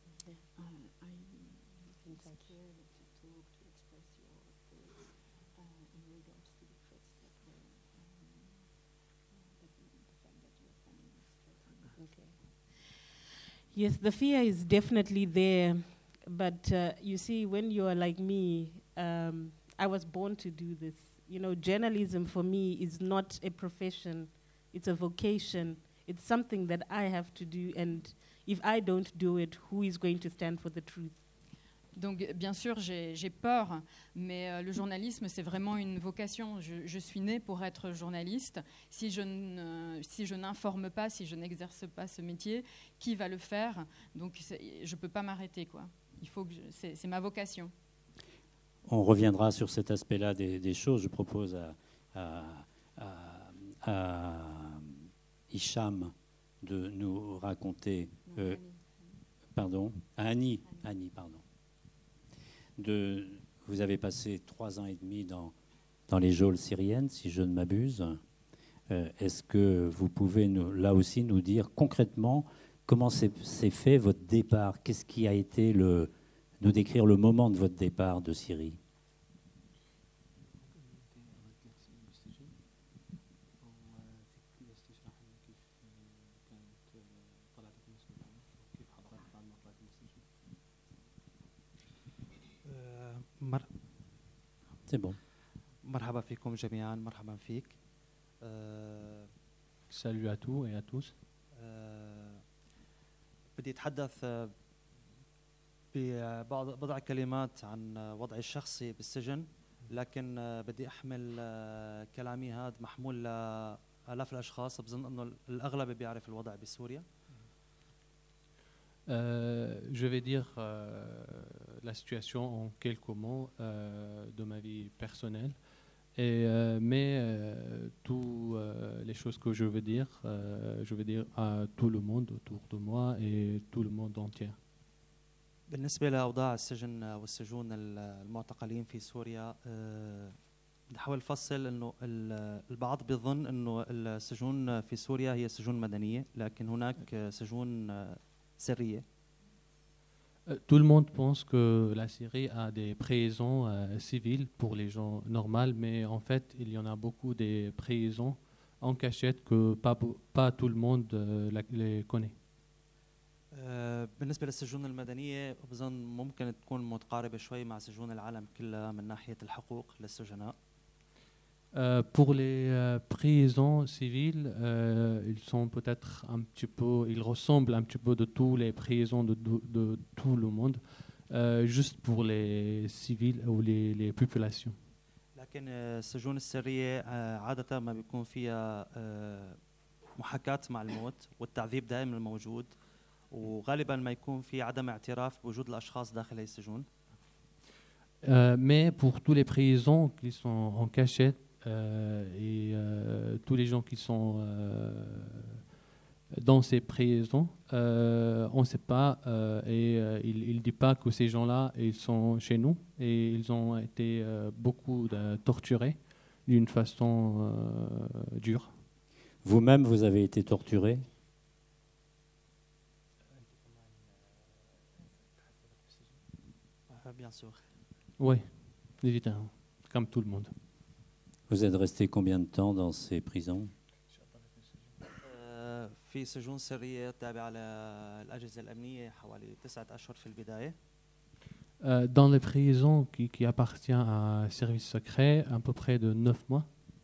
H: Yes, the fear is definitely there, but uh, you see, when you are like me, um, I was born to do this. You know, journalism for me is not a profession, it's a vocation. It's something that I have to do, and if I don't do it, who is going to stand for the truth?
I: Donc, bien sûr, j'ai, j'ai peur, mais euh, le journalisme, c'est vraiment une vocation. Je, je suis née pour être journaliste. Si je, ne, si je n'informe pas, si je n'exerce pas ce métier, qui va le faire? Donc, je ne peux pas m'arrêter, quoi. Il faut que je, c'est, c'est ma vocation.
A: On reviendra sur cet aspect-là des, des choses. Je propose à, à, à, à Hicham de nous raconter... Euh, pardon, à Annie, Annie, pardon. De, vous avez passé trois ans et demi dans, dans les geôles syriennes, si je ne m'abuse. Euh, est-ce que vous pouvez nous, là aussi nous dire concrètement comment s'est, s'est fait votre départ? Qu'est-ce qui a été le, nous décrire le moment de votre départ de Syrie?
G: مر...
A: C'est bon.
G: مرحبا فيكم جميعا. مرحبا فيك. أه...
J: Salut à tous et à tous.
G: أه... بدي أتحدث أه... ببعض بضع كلمات عن وضعي الشخصي بالسجن، لكن أه... بدي أحمل أه... كلامي هذا محمول لآلاف الأشخاص. بظن أنه الأغلب بيعرف الوضع بسوريا.
J: Euh, je vais dire euh, la situation en quelques mots euh, de ma vie personnelle, et, euh, mais euh, toutes euh, les choses que je veux dire, euh, je veux dire à tout le monde autour de moi et tout le monde entier.
G: بالنسبة لأوضاع السجن والسجون المعتقلين في سوريا، بدي أحاول أفصل إنه البعض بيظن إنه السجون في سوريا هي سجون مدنية، لكن هناك سجون سرية.
J: Tout le monde pense que la Syrie a des prisons euh, civiles pour les gens normaux, mais en fait, il y en a beaucoup des prisons en cachette que pas, pas tout le monde euh, les connaît.
G: بالنسبة للسجون المدنية بظن ممكن تكون متقاربة شوي مع سجون العالم كلها من ناحية الحقوق للسجناء.
J: Euh, pour les euh, prisons civiles, euh, ils sont peut-être un petit peu, ils ressemblent un petit peu de tous les prisons de, de, de tout le monde, euh, juste pour les civils ou les, les populations.
G: لكن السجون السرية عادة ما بيكون فيها محاكاة مع الموت والتعذيب دائما موجود، وغالبا ما يكون في عدم اعتراف بوجود الأشخاص داخل السجون.
J: Euh, mais pour tous les prisons qui sont en cachette, Euh, et euh, tous les gens qui sont euh, dans ces prisons, euh, on ne sait pas, euh, et euh, il ne dit pas que ces gens-là, ils sont chez nous et ils ont été euh, beaucoup de, torturés d'une façon euh, dure.
A: Vous-même, vous avez été torturé?
G: Bien sûr.
J: Oui, évidemment, comme tout le monde.
G: Vous êtes resté combien de temps dans ces prisons? في سجون سرية تابعة للأجهزة الأمنية حوالي تسعة أشهر في البداية.
J: Dans les prisons qui, qui appartient à un service secret, à peu près de neuf mois.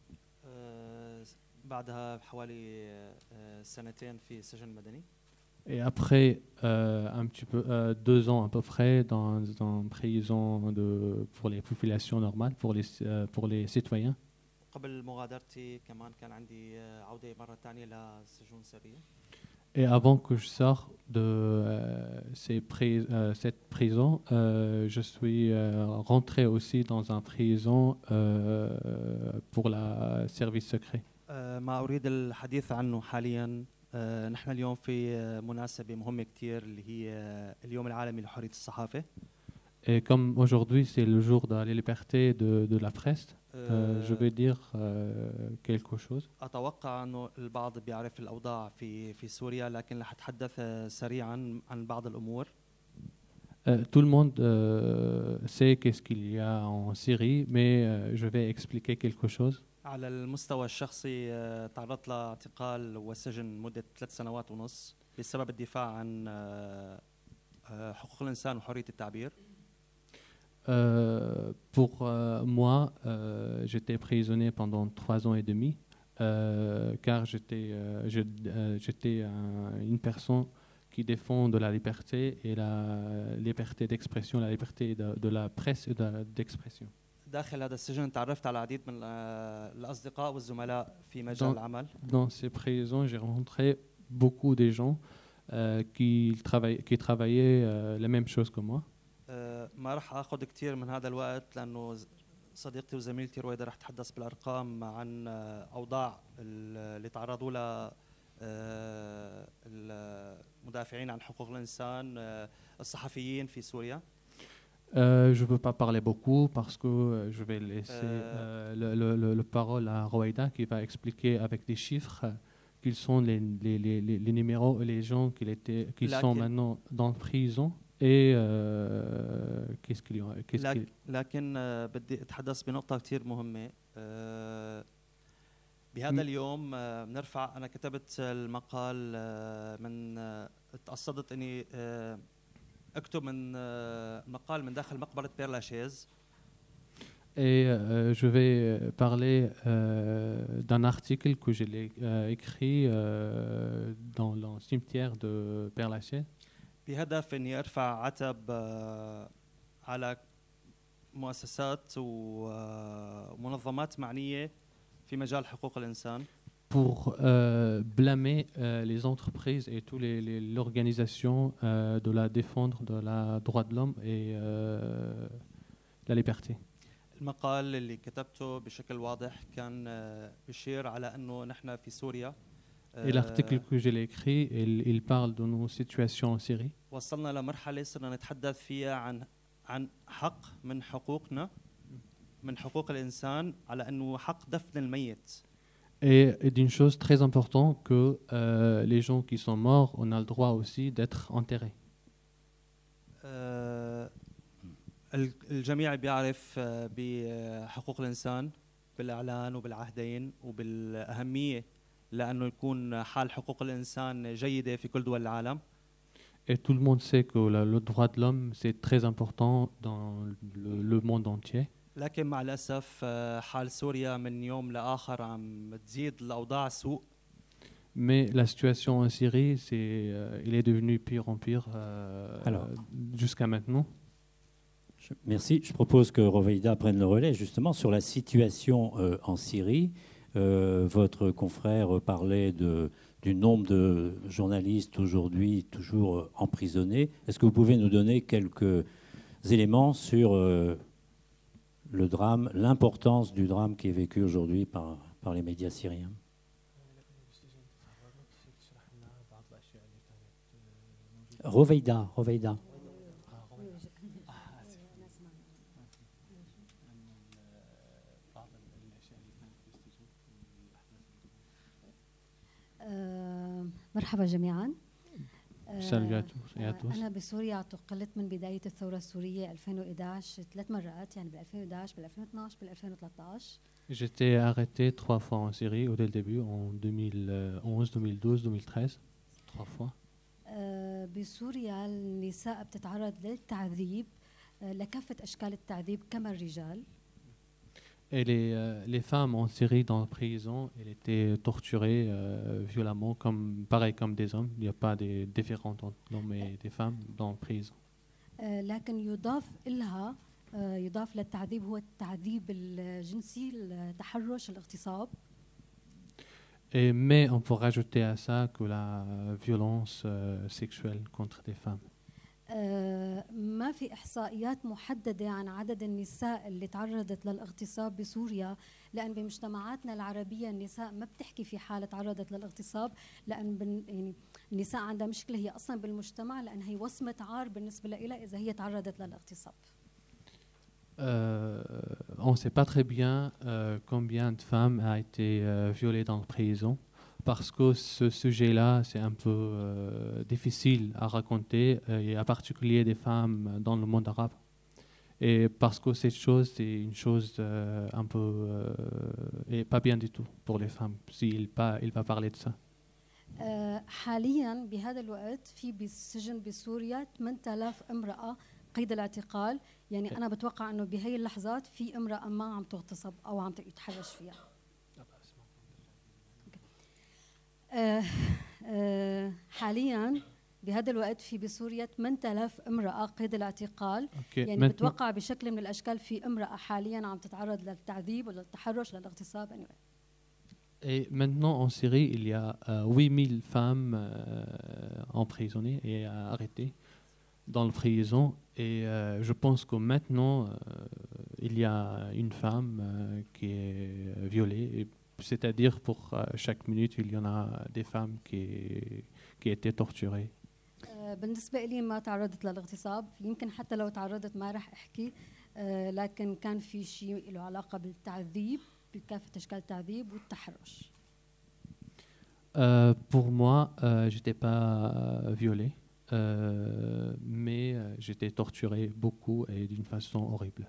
G: بعدها حوالي سنتين في سجن مدني.
J: Et après euh, un petit peu euh, deux ans à peu près dans une prison de pour les populations normales, pour les euh, pour les citoyens.
G: قبل مغادرتي كمان كان عندي عودة مرة ثانية لسجون سرية.
J: Et avant que je sorte de euh, ces pri- euh, cette prison, euh, je suis euh, rentré aussi dans une prison euh, pour le service secret.
G: ما أريد الحديث عنه حاليا. نحن اليوم في مناسبة مهمة كتير اللي هي اليوم العالمي لحرية الصحافة.
J: Et comme aujourd'hui c'est le jour de la liberté de, de la presse, euh, je vais dire euh, quelque chose.
G: أتوقع إنه البعض بيعرف الأوضاع في في سوريا، لكن رح أتحدث سريعا عن بعض الأمور.
J: Euh, tout le monde euh, sait qu'est-ce qu'il y a en Syrie, mais euh, je vais expliquer quelque chose.
G: على المستوى الشخصي تعرضت لاعتقال وسجن مدة ثلاث سنوات ونص بسبب الدفاع عن حقوق الإنسان وحرية التعبير.
J: Euh, pour euh, moi, euh, j'étais prisonnier pendant trois ans et demi, euh, car j'étais, euh, je, euh, j'étais un, une personne qui défend de la liberté et la liberté d'expression, la liberté de, de la presse et de, d'expression.
G: داخل هذا السجن تعرفت على العديد من الأصدقاء والزملاء في مجال العمل.
J: Dans ces prisons, j'ai rencontré beaucoup de gens euh, qui travaillaient, qui travaillaient euh, les mêmes choses que moi.
G: ما راح اخذ كثير من هذا الوقت لانه صديقتي وزميلتي رويدا راح تتحدث بالارقام عن اوضاع اللي تعرضوا لها المدافعين عن حقوق الانسان الصحفيين في سوريا.
J: Euh, je ne veux pas parler beaucoup parce que euh, je vais laisser euh, le, le, le, le parole à Rowaida qui va expliquer avec des chiffres quels sont les, les, les, les numéros et les gens qui, étaient, qui sont maintenant dans prison. Et euh, qu'est-ce qu'il y a qu'est-ce qu'il...
G: لكن بدي اتحدث بنقطة كتير مهمة. بهذا اليوم بنرفع أنا كتبت المقال من تقصدت إني أكتب من مقال من داخل مقبرة بير لاشيز
J: Et euh, je vais parler euh, d'un article que j'ai euh, écrit euh, dans le cimetière de Père-Lachaise.
G: بهدف اني ارفع عتب آه، على مؤسسات ومنظمات معنيه في مجال حقوق الانسان.
J: Pour euh, blâmer euh, les entreprises et toutes les, les, l'organisation euh, de la défendre de la droit de l'homme et euh, la liberté.
G: المقال اللي كتبته بشكل واضح كان آه، بيشير على انه نحن في سوريا.
J: Et l'article que j'ai écrit, il, il parle de nos situations en Syrie.
G: وصلنا لمرحله صرنا نتحدث فيها عن عن حق من حقوقنا من حقوق الانسان على انه حق دفن الميت.
J: Et, et d'une chose très importante que euh, les gens qui sont morts, on a le droit aussi d'être enterrés.
G: آه، الجميع بيعرف آه، بحقوق الانسان بالاعلان وبالعهدين وبالاهميه لانه يكون حال حقوق الانسان جيده في كل دول العالم.
J: Et tout le monde sait que la, le droit de l'homme, c'est très important dans le, le monde entier.
G: لكن مع الاسف آه، حال سوريا من يوم لاخر عم تزيد الاوضاع سوء.
J: Mais la situation en Syrie, c'est, euh, il est devenu pire en pire euh,
A: Alors,
J: jusqu'à maintenant.
A: Je, merci. Je propose que Roveida prenne le relais justement sur la situation euh, en Syrie. Euh, votre confrère parlait de, du nombre de journalistes aujourd'hui toujours euh, emprisonnés. Est-ce que vous pouvez nous donner quelques éléments sur euh, le drame, l'importance du drame qui est vécu aujourd'hui par, par les médias syriens? Roveida, Roveida.
K: مرحبا جميعا.
J: Salut à tous et à tous.
K: أنا بسوريا اعتقلت من بداية الثورة السورية ألفين وإحدى عشر ثلاث مرات، يعني بال ألفين وإحدى عشر بال ألفين واثني عشر بال ألفين وثلاثة عشر.
J: J'étais arrêté trois fois en Syrie au dès le début, en deux mille onze, deux mille douze, deux mille treize, trois fois.
K: بسوريا النساء بتتعرض للتعذيب لكافة أشكال التعذيب كما الرجال.
J: Et les, euh, les femmes en Syrie dans la prison, elles étaient torturées euh, violemment, comme, pareil comme des hommes. Il n'y a pas de différence entre l'homme et des femmes dans la prison.
K: لكن يضاف لها يضاف للتعذيب هو التعذيب الجنسي، التحرش، الاغتصاب.
J: Et, mais on peut rajouter à ça que la violence euh, sexuelle contre des femmes.
K: ما في إحصائيات محددة عن عدد النساء اللي تعرضت للاغتصاب بسوريا، لأن بمجتمعاتنا العربية النساء ما بتحكي في حالة تعرضت للاغتصاب، لأن بن يعني النساء عندها مشكلة هي أصلا بالمجتمع، لأن هي وصمة عار بالنسبة لها إذا هي تعرضت للاغتصاب.
J: Euh, on ne sait pas très bien euh, combien de femmes a été euh, violées dans la prison, parce que ce sujet-là, c'est un peu euh, difficile à raconter, euh, et en particulier des femmes dans le monde arabe. Et parce que cette chose, c'est une chose euh, un peu euh, et pas bien du tout pour les femmes, s'il pas, il va parler de ça.
K: حاليا بهذا الوقت في بالسجن بسوريا ثمانية آلاف امرأة قيد الاعتقال، يعني أنا بتوقع إنه بهي اللحظات في امرأة ما عم تغتصب أو عم يتحرش فيها. آه آه حاليا بهذا الوقت في بسوريا ثمانية آلاف امرأة قيد الاعتقال، okay. يعني بتوقع بشكل من الأشكال في امرأة حاليا عم تتعرض للتعذيب ولا للتحرش للاغتصاب. anyway.
J: Et maintenant en Syrie, il y a euh, huit mille femmes euh, emprisonnées et euh, arrêtées dans la prison. Et euh, je pense que maintenant, euh, il y a une femme euh, qui est violée. Et c'est-à-dire pour euh, chaque minute, il y en a des femmes qui, qui étaient torturées.
K: بالنسبة لي ما تعرضت للاغتصاب، يمكن حتى لو تعرضت ما راح أحكي، لكن كان في شيء له علاقة بالتعذيب بكافة أشكال التعذيب والتحرش.
J: Euh, pour moi, euh, j'étais pas euh, violée, euh, mais euh, j'étais torturée beaucoup et d'une façon horrible.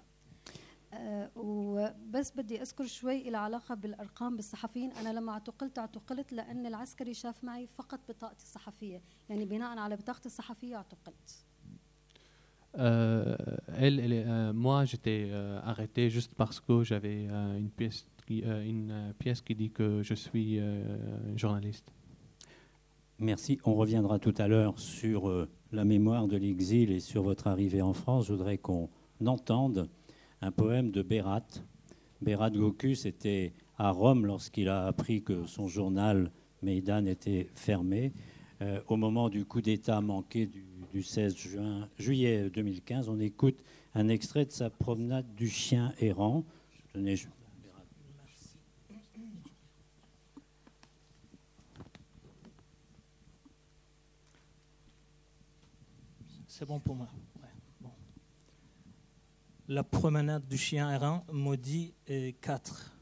K: وبس بدي أذكر شوي إلى علاقة بالأرقام بالصحفيين. أنا لما اعتقلت اعتقلت لأن العسكري شاف معي فقط بطاقتي الصحفية، يعني بناء على بطاقتي الصحفية اعتقلت.
J: Euh, elle, elle est, euh, moi, j'étais euh, arrêté juste parce que j'avais euh, une, pièce qui, euh, une euh, pièce qui dit que je suis euh, journaliste.
A: Merci. On reviendra tout à l'heure sur euh, la mémoire de l'exil et sur votre arrivée en France. Je voudrais qu'on entende un poème de Berat. Berat Gokus était à Rome lorsqu'il a appris que son journal Meydan était fermé. Euh, au moment du coup d'État manqué du, du seize juin, juillet deux mille quinze, on écoute un extrait de sa promenade du chien errant. Tenez, je...
L: C'est bon pour moi. Ouais, bon. La promenade du chien errant, maudit et quatre.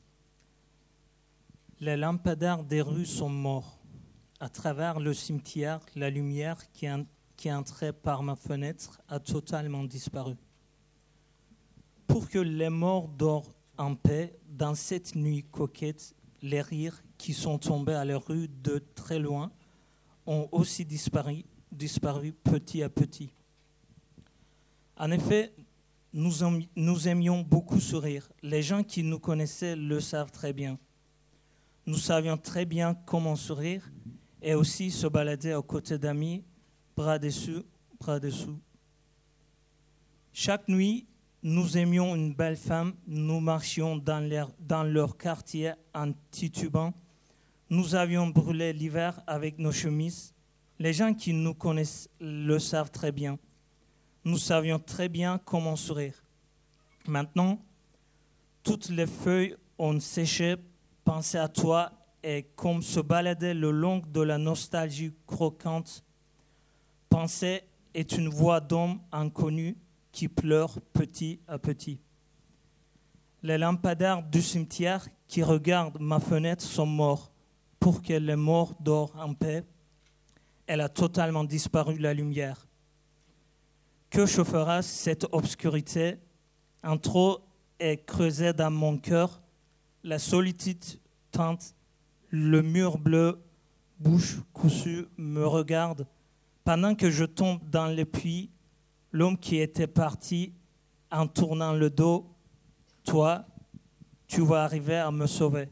L: Les lampadaires des rues sont morts. À travers le cimetière, la lumière qui, qui entrait par ma fenêtre a totalement disparu. Pour que les morts dorment en paix, dans cette nuit coquette, les rires qui sont tombés à la rue de très loin ont aussi disparu, disparu petit à petit. En effet, nous, aim, nous aimions beaucoup sourire. Les gens qui nous connaissaient le savent très bien. Nous savions très bien comment sourire et aussi se balader aux côtés d'amis, bras dessus, bras dessous. Chaque nuit, nous aimions une belle femme, nous marchions dans leur, dans leur quartier en titubant. Nous avions brûlé l'hiver avec nos chemises. Les gens qui nous connaissent le savent très bien. Nous savions très bien comment sourire. Maintenant, toutes les feuilles ont séché, penser à toi et comme se balader le long de la nostalgie croquante. Penser est une voix d'homme inconnu qui pleure petit à petit. Les lampadaires du cimetière qui regardent ma fenêtre sont morts. Pour que les morts dorment en paix, elle a totalement disparu la lumière. Que chauffera cette obscurité? Un trou est creusé dans mon cœur, la solitude teinte, le mur bleu, bouche cousue, me regarde. Pendant que je tombe dans le puits, l'homme qui était parti, en tournant le dos, toi, tu vas arriver à me sauver.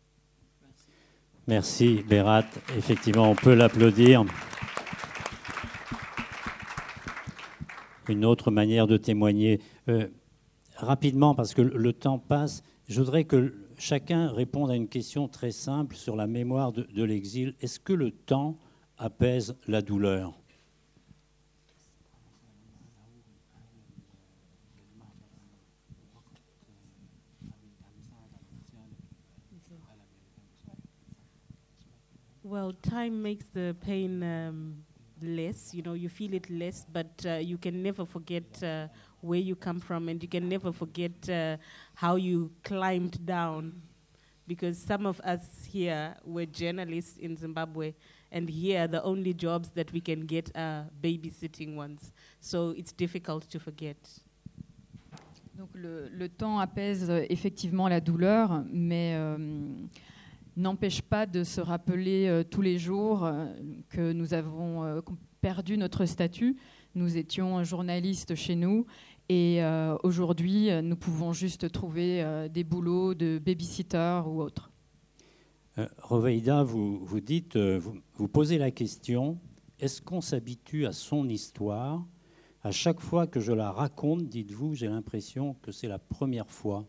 A: Merci, Berat. Effectivement, on peut l'applaudir. Une autre manière de témoigner. Euh, rapidement, parce que le temps passe, je voudrais que chacun réponde à une question très simple sur la mémoire de, de l'exil. Est-ce que le temps apaise la douleur ?
H: Well, time makes the pain um, less, you know, you feel it less, but uh, you can never forget uh, where you come from, and you can never forget uh, how you climbed down, because some of us here were journalists in Zimbabwe, and here the only jobs that we can get are babysitting ones. So it's difficult to forget.
I: Donc le, le temps apaise effectivement la douleur, mais euh, n'empêche pas de se rappeler euh, tous les jours euh, que nous avons euh, perdu notre statut. Nous étions journalistes chez nous et euh, aujourd'hui, nous pouvons juste trouver euh, des boulots de babysitter ou autre.
A: Euh, Roveida, vous, vous dites, euh, vous, vous posez la question, est-ce qu'on s'habitue à son histoire ? À chaque fois que je la raconte, dites-vous, j'ai l'impression que c'est la première fois.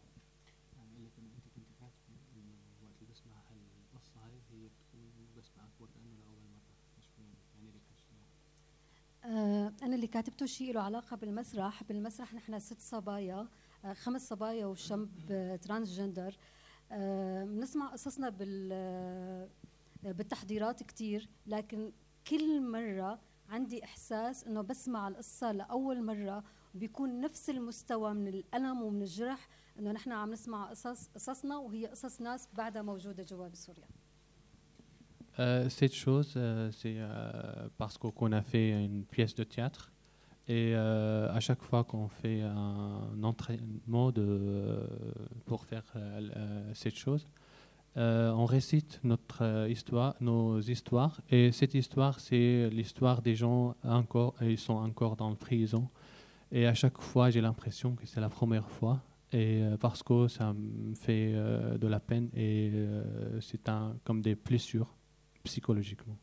K: أنا اللي كاتبته شيء له علاقة بالمسرح. بالمسرح نحن ست صبايا، خمس صبايا وشاب ترانسجندر. بنسمع قصصنا بال بالتحضيرات كتير، لكن كل مرة عندي إحساس إنه بسمع القصة لأول مرة وبيكون نفس المستوى من الألم ومن الجرح، إنه نحن عم نسمع قصص قصصنا وهي قصص ناس بعدها موجودة جوا بسوريا.
J: Euh, cette chose, euh, c'est euh, parce qu'on a fait une pièce de théâtre et euh, à chaque fois qu'on fait un entraînement de, euh, pour faire euh, cette chose, euh, on récite notre histoire, nos histoires. Et cette histoire, c'est l'histoire des gens encore, ils sont encore dans la prison. Et à chaque fois, j'ai l'impression que c'est la première fois, et euh, parce que ça me fait euh, de la peine et euh, c'est un, comme des blessures psychologiquement.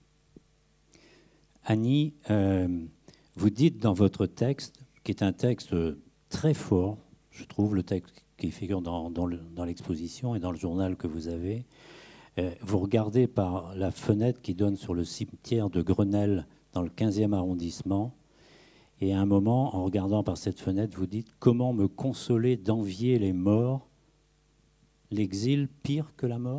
A: Annie, euh, vous dites dans votre texte, qui est un texte très fort, je trouve, le texte qui figure dans, dans, le, dans l'exposition et dans le journal que vous avez, euh, vous regardez par la fenêtre qui donne sur le cimetière de Grenelle dans le quinzième arrondissement. Et à un moment, en regardant par cette fenêtre, vous dites « Comment me consoler d'envier les morts? L'exil pire que la mort ?»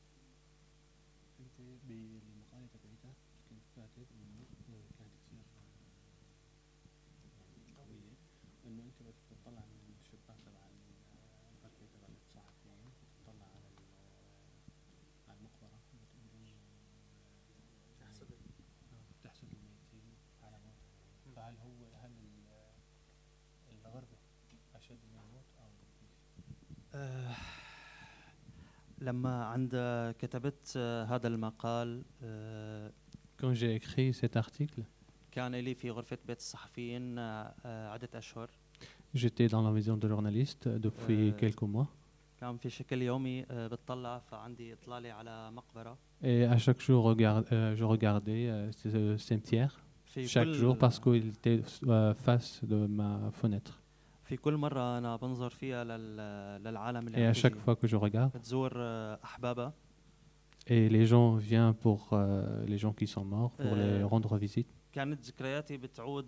G: لما عند كتبت هذا المقال
J: Quand j'ai écrit cet article,
G: كان لي في غرفة بيت الصحفيين عدة أشهر.
J: J'étais dans la maison de journaliste depuis euh, quelques mois.
G: كان في شكل يومي بتطلع فعندي إطلالي على مقبرة.
J: Et à chaque jour, regarde, euh, je regardais euh, ce cimetière chaque jour parce qu'il était euh, face de ma fenêtre.
G: في كل مرة أنا بنظر فيها للعالم اللي
J: Et à chaque fois que je regarde,
G: بتزور أحبابها.
J: Et les gens viennent pour euh, les gens qui sont morts pour euh, les rendre visite.
G: كانت ذكرياتي بتعود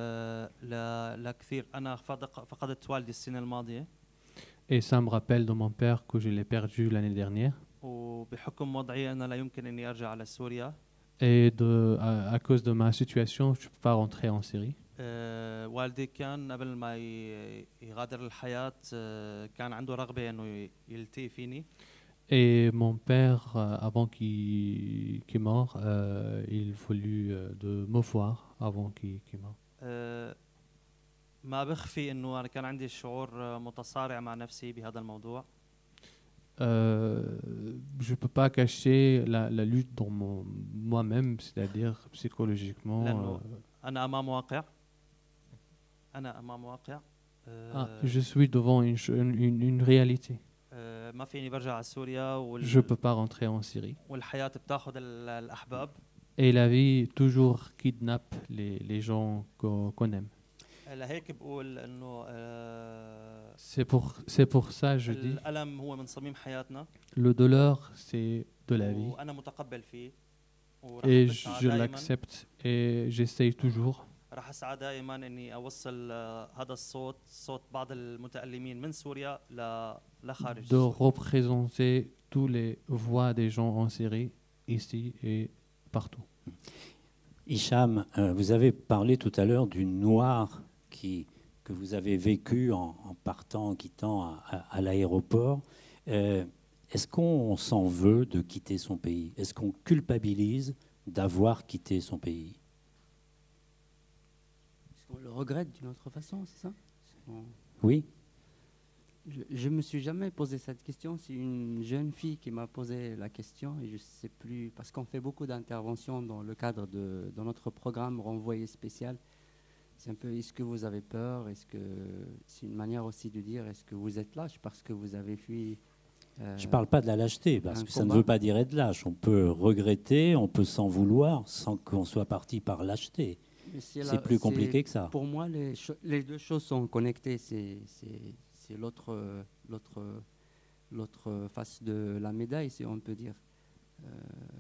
G: لكثير. أنا فقدت والدي السنة الماضية.
J: Et ça me rappelle de mon père que je l'ai perdu l'année dernière.
G: وبحكم وضعي أنا لا يمكن إني أرجع على سوريا.
J: Et de, à, à cause de ma situation, je ne peux pas rentrer en Syrie.
G: أه والدي كان قبل ما يغادر الحياة كان عنده رغبة إنه يلتقي فيني.
J: Et mon père, euh, avant qu'il qu meure, euh, il voulut euh, de me voir avant qu'il qu meure.
G: أه ما بخفي إنه أنا كان عندي شعور متصارع مع نفسي بهذا الموضوع.
J: Euh, je ne peux pas cacher la, la lutte dans mon, moi-même, c'est-à-dire psychologiquement.
G: Euh, أنا أمام واقع. أنا أمام واقع.
J: Ah, je suis devant une, une, une réalité.
G: ما فيني برجع على سوريا وال...
J: Je ne peux pas rentrer en Syrie.
G: والحياة بتاخذ الأحباب.
J: Et la vie toujours kidnappe les, les gens qu'on qu'on aime.
G: لهيك بقول إنه
J: C'est pour, c'est pour ça je dis
G: الألم هو من صميم حياتنا.
J: Le douleur c'est de la vie.
G: وأنا متقبل فيه.
J: Et je l'accepte et j'essaye toujours.
G: راح أسعى دائما إني أوصل هذا الصوت صوت بعض المتألمين من سوريا لخارج.
J: De représenter tous les voix des gens en Syrie ici et partout.
A: Hicham, euh, vous avez parlé tout à l'heure du noir qui, que vous avez vécu en, en partant, en quittant à, à, à l'aéroport. Euh, est-ce qu'on s'en veut de quitter son pays? Est-ce qu'on culpabilise d'avoir quitté son pays?
F: Est-ce qu'on le regrette d'une autre façon, c'est ça? On...
A: Oui.
F: Je ne me suis jamais posé cette question. C'est une jeune fille qui m'a posé la question et je ne sais plus, parce qu'on fait beaucoup d'interventions dans le cadre de dans notre programme Renvoyé spécial. C'est un peu, est-ce que vous avez peur? Est-ce que c'est une manière aussi de dire, est-ce que vous êtes lâche parce que vous avez fui euh,
A: Je ne parle pas de la lâcheté, parce que
F: combat.
A: Ça ne veut pas dire être lâche. On peut regretter, on peut s'en vouloir sans qu'on soit parti par lâcheté. C'est, c'est plus compliqué
F: c'est,
A: que ça.
F: Pour moi, les, cho- les deux choses sont connectées. C'est, c'est, c'est l'autre, l'autre, l'autre face de la médaille, si on peut dire. Euh,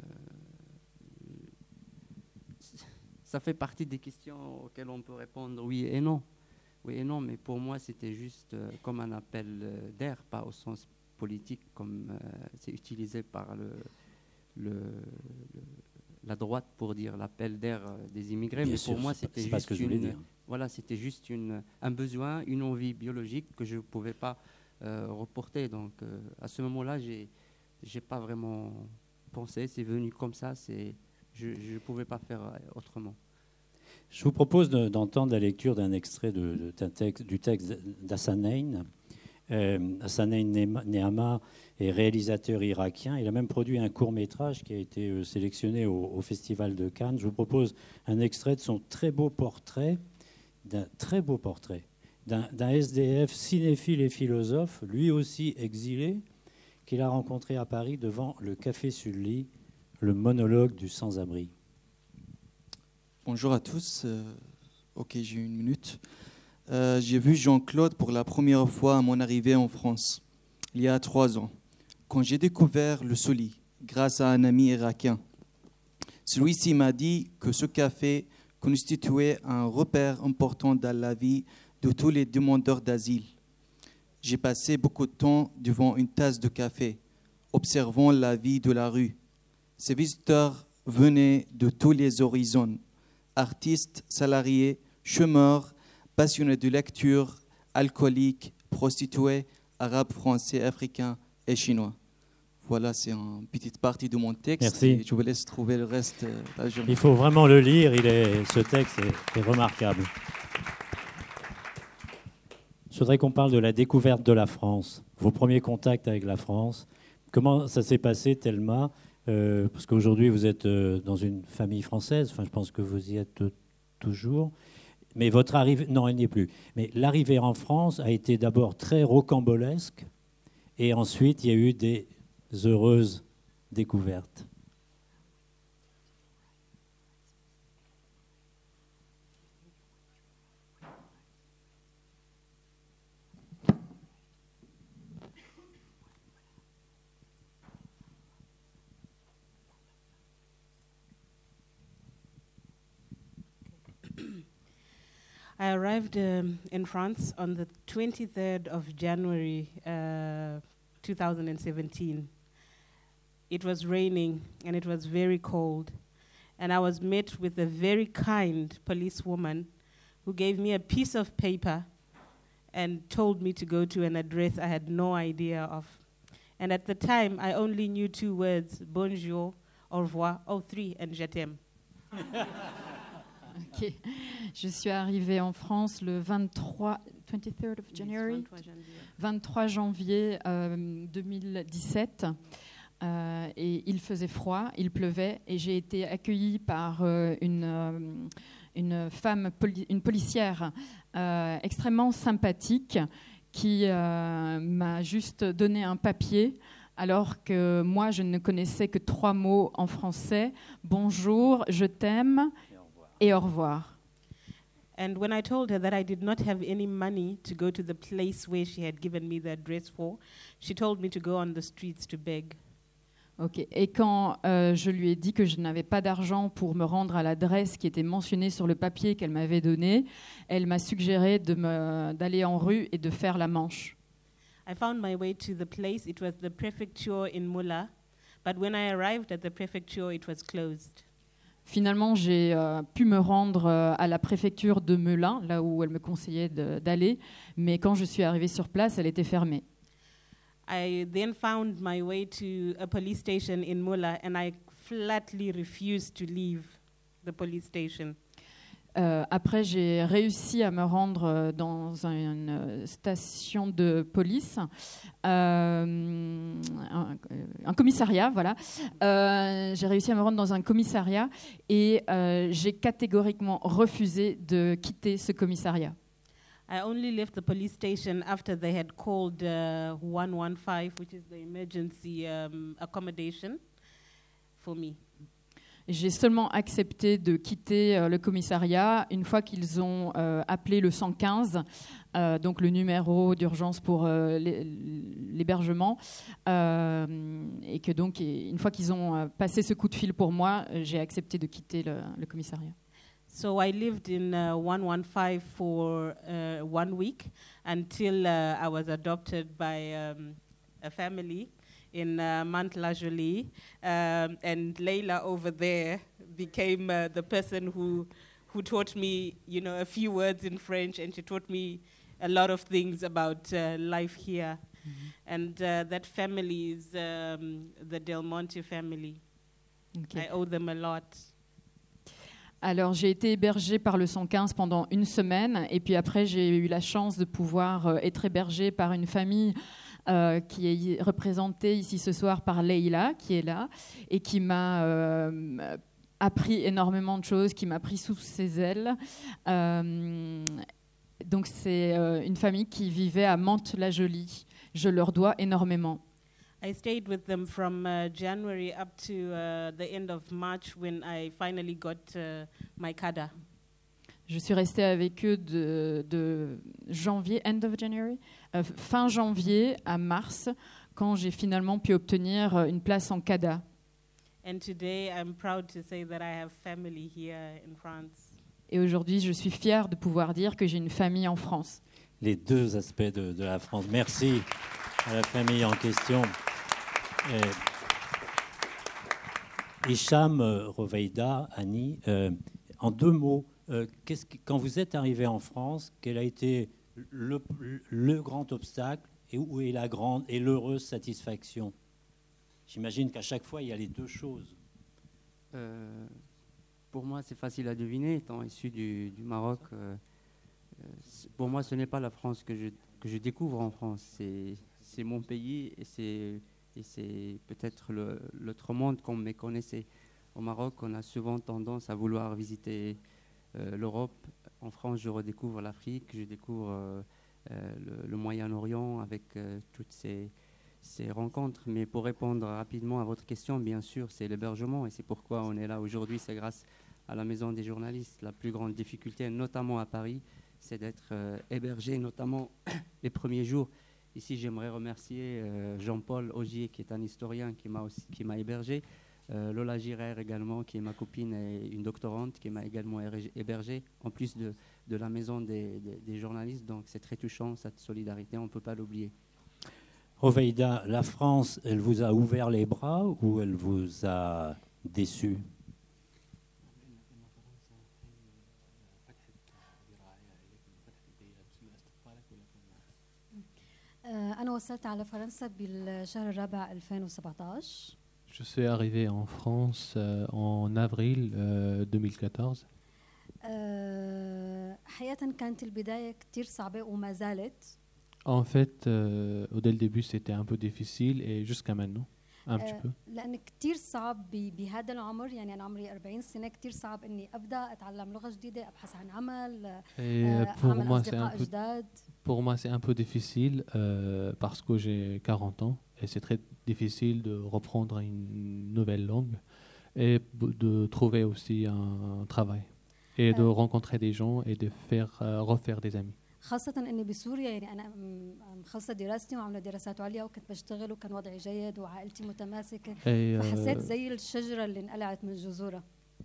F: ça fait partie des questions auxquelles on peut répondre oui et non. Oui et non, mais pour moi, c'était juste euh, comme un appel euh, d'air, pas au sens politique, comme euh, c'est utilisé par le, le, le, la droite pour dire l'appel d'air euh, des immigrés.
A: Bien
F: mais
A: sûr,
F: pour moi,
A: c'est
F: c'était
A: pas, c'est
F: juste
A: pas
F: une, voilà, c'était juste une, un besoin, une envie biologique que je ne pouvais pas euh, reporter. Donc, euh, à ce moment-là, j'ai, j'ai pas vraiment pensé. C'est venu comme ça. C'est, je ne pouvais pas faire autrement.
A: Je vous propose de, d'entendre la lecture d'un extrait de, de, d'un texte, du texte d'Hassanein. Euh, Hassanein Nehama est réalisateur irakien. Il a même produit un court-métrage qui a été euh, sélectionné au, au Festival de Cannes. Je vous propose un extrait de son très beau portrait d'un très beau portrait, d'un, d'un S D F cinéphile et philosophe, lui aussi exilé, qu'il a rencontré à Paris devant le Café Sully, le monologue du sans-abri.
M: Bonjour à tous. Euh, ok, j'ai une minute. Euh, j'ai vu Jean-Claude pour la première fois à mon arrivée en France, il y a trois ans, quand j'ai découvert le Sully, grâce à un ami irakien. Celui-ci m'a dit que ce café constituait un repère important dans la vie de tous les demandeurs d'asile. J'ai passé beaucoup de temps devant une tasse de café, observant la vie de la rue. Ces visiteurs venaient de tous les horizons, artistes, salariés, chômeurs, passionnés de lecture, alcooliques, prostituées, arabes, français, africains et chinois. Voilà, c'est une petite partie de mon texte.
A: Merci.
M: Je vous laisse trouver le reste de la journée.
A: Il faut vraiment le lire, il est, ce texte est, est remarquable. Je voudrais qu'on parle de la découverte de la France, vos premiers contacts avec la France. Comment ça s'est passé, Thelma ? euh, Parce qu'aujourd'hui, vous êtes euh, dans une famille française, enfin, je pense que vous y êtes euh, toujours. Mais votre arrivée, non, elle n'y est plus. Mais l'arrivée en France a été d'abord très rocambolesque, et ensuite, il y a eu des heureuses découvertes.
H: I arrived um, in France on the twenty-third of January uh, two thousand seventeen. It was raining and it was very cold, and I was met with a very kind policewoman who gave me a piece of paper and told me to go to an address I had no idea of. And at the time, I only knew two words, bonjour, au revoir, oh, three, and je t'aime.
I: Ok. Je suis arrivée en France le vingt-trois, twenty-third of January, vingt-trois janvier euh, deux mille dix-sept. Euh, et il faisait froid, il pleuvait, et j'ai été accueillie par euh, une, euh, une femme, poli- une policière euh, extrêmement sympathique qui euh, m'a juste donné un papier, alors que moi je ne connaissais que trois mots en français: bonjour, je t'aime et au revoir.
H: And when I told her that I did not have any money to go to the place where she had given me the address for, she told me to go on the streets to beg.
I: Okay. Et quand euh, je lui ai dit que je n'avais pas d'argent pour me rendre à l'adresse qui était mentionnée sur le papier qu'elle m'avait donné, elle m'a suggéré de me, d'aller en rue et de faire la manche.
H: I found my way to the place. It was the prefecture in Mula, but when I arrived at the prefecture, it was closed.
I: Finalement, j'ai euh, pu me rendre euh, à la préfecture de Melun, là où elle me conseillait de, d'aller, mais quand je suis arrivée sur place, elle était fermée.
H: I then found my way to a police station in Mula, and I flatly refused to leave the police station.
I: Euh, après, j'ai réussi à me rendre dans une station de police, euh, un, un commissariat, voilà. Euh, j'ai réussi à me rendre dans un commissariat et euh, j'ai catégoriquement refusé de quitter ce commissariat.
H: I only left the police station after they had called uh, one one five, which is the emergency um, accommodation, for me.
I: J'ai seulement accepté de quitter euh, le commissariat une fois qu'ils ont euh, appelé le cent quinze, euh, donc le numéro d'urgence pour euh, l'hébergement, euh, et que donc, une fois qu'ils ont euh, passé ce coup de fil pour moi, j'ai accepté de quitter le, le commissariat.
H: So I lived in uh, one one five for uh, one week until uh, I was adopted by um, a family in uh, Mantes-la-Jolie, um, and Leila over there became uh, the person who who taught me, you know, a few words in French, and she taught me a lot of things about uh, life here. Mm-hmm. And uh, that family is um, the Del Monte family. Okay. I owe them a lot.
I: Alors, j'ai été hébergée par le cent quinze pendant une semaine, et puis après, j'ai eu la chance de pouvoir euh, être hébergée par une famille euh, qui est représentée ici ce soir par Leila, qui est là, et qui m'a euh, appris énormément de choses, qui m'a pris sous ses ailes. Euh, donc c'est euh, une famille qui vivait à Mantes-la-Jolie. Je leur dois énormément.
H: I stayed with them from uh, January up to uh, the end of March when I finally got uh, my C A D A.
I: Je suis restée avec eux de, de janvier, end of January, euh, fin janvier à mars, quand j'ai finalement pu obtenir une place en C A D A.
H: And today I'm proud to say that I have family here in France.
I: Et aujourd'hui, je suis fière de pouvoir dire que j'ai une famille en France.
A: Les deux aspects de, de la France. Merci à la famille en question. Et Hicham, Roveïda, Annie, euh, en deux mots, euh, qu'est-ce que, quand vous êtes arrivé en France, quel a été le, le grand obstacle et où est la grande et l'heureuse satisfaction? J'imagine qu'à chaque fois, il y a les deux choses.
F: Euh, pour moi, c'est facile à deviner, étant issu du, du Maroc. Euh, pour moi, ce n'est pas la France que je, que je découvre en France. C'est, c'est mon pays et c'est, et c'est peut-être le, l'autre monde qu'on méconnaissait. Au Maroc, on a souvent tendance à vouloir visiter euh, l'Europe. En France, je redécouvre l'Afrique, je découvre euh, euh, le, le Moyen-Orient avec euh, toutes ces... ces rencontres. Mais pour répondre rapidement à votre question, bien sûr, c'est l'hébergement et c'est pourquoi on est là aujourd'hui. C'est grâce à la Maison des journalistes. La plus grande difficulté, notamment à Paris, c'est d'être euh, hébergé, notamment les premiers jours. Ici, j'aimerais remercier euh, Jean-Paul Augier, qui est un historien qui m'a, aussi, qui m'a hébergé, euh, Lola Girer également, qui est ma copine et une doctorante, qui m'a également hébergé, en plus de, de la Maison des, des, des journalistes. Donc c'est très touchant, cette solidarité, on ne peut pas l'oublier.
A: Roveïda, la France, elle vous a ouvert les bras ou elle vous a déçu?
K: أنا وصلت على فرنسا بالشهر الرابع ألفين وسبعطعش.
J: Je suis arrivé en France euh, en avril euh, deux mille quatorze.
K: حقيقة كانت البداية كتير صعبة وما زالت.
J: En fait, euh, au dès le début, c'était un peu difficile et jusqu'à maintenant, un petit peu.
K: لأن كتير صعب بهذا العمر، يعني أنا عمري أربعين سنة، كتير صعب إني أبدأ أتعلم لغة جديدة، أبحث عن عمل، أعمل أصدقاء جداد.
J: Pour moi, c'est un peu difficile euh, parce que j'ai quarante ans et c'est très difficile de reprendre une nouvelle langue et de trouver aussi un travail et de rencontrer des gens et de faire euh, refaire des amis.
K: خاصة إني بسوريا، يعني أنا مخلصة دراستي وعاملة دراسات عليا وكنت بشتغل وكان وضعي جيد وعائلتي متماسكة، فحسيت زي الشجرة اللي انقلعت من جذورها.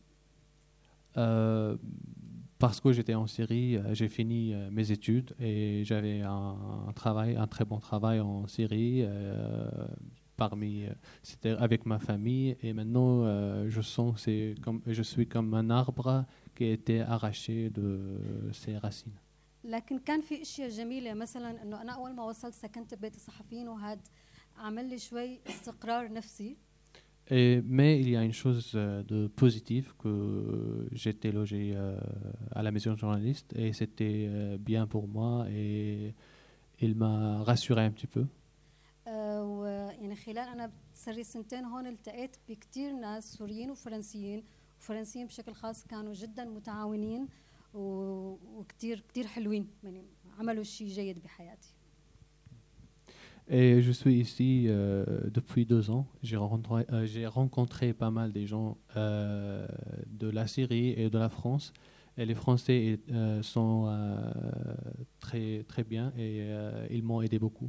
J: Euh, parce que j'étais en Syrie, j'ai fini euh, mes études et j'avais un, un travail, un très bon travail en Syrie. Euh, parmi, c'était avec ma famille et maintenant euh, je sens c'est comme je suis comme un arbre qui a été arraché de ses racines.
K: لكن كان في اشياء جميله، مثلا انه انا اول ما وصلت سكنت ببيت الصحفيين وهذا عمل لي شوي استقرار نفسي.
J: Et, mais il y a une chose de positive que j'étais logé euh, à la maison de journaliste et c'était euh, bien pour moi et il m'a rassuré un petit peu.
K: ويعني خلال انا صار سنتين هون التقيت بكثير ناس سوريين وفرنسيين، وفرنسيين بشكل خاص كانوا جدا متعاونين وكثير كثير حلوين، يعني عملوا شيء جيد بحياتي.
J: Et je suis ici euh, depuis deux ans. J'ai rencontré, euh, j'ai rencontré pas mal des gens euh, de la Syrie et de la France. Et les Français euh, sont euh, très, très bien et euh, ils m'ont aidé beaucoup.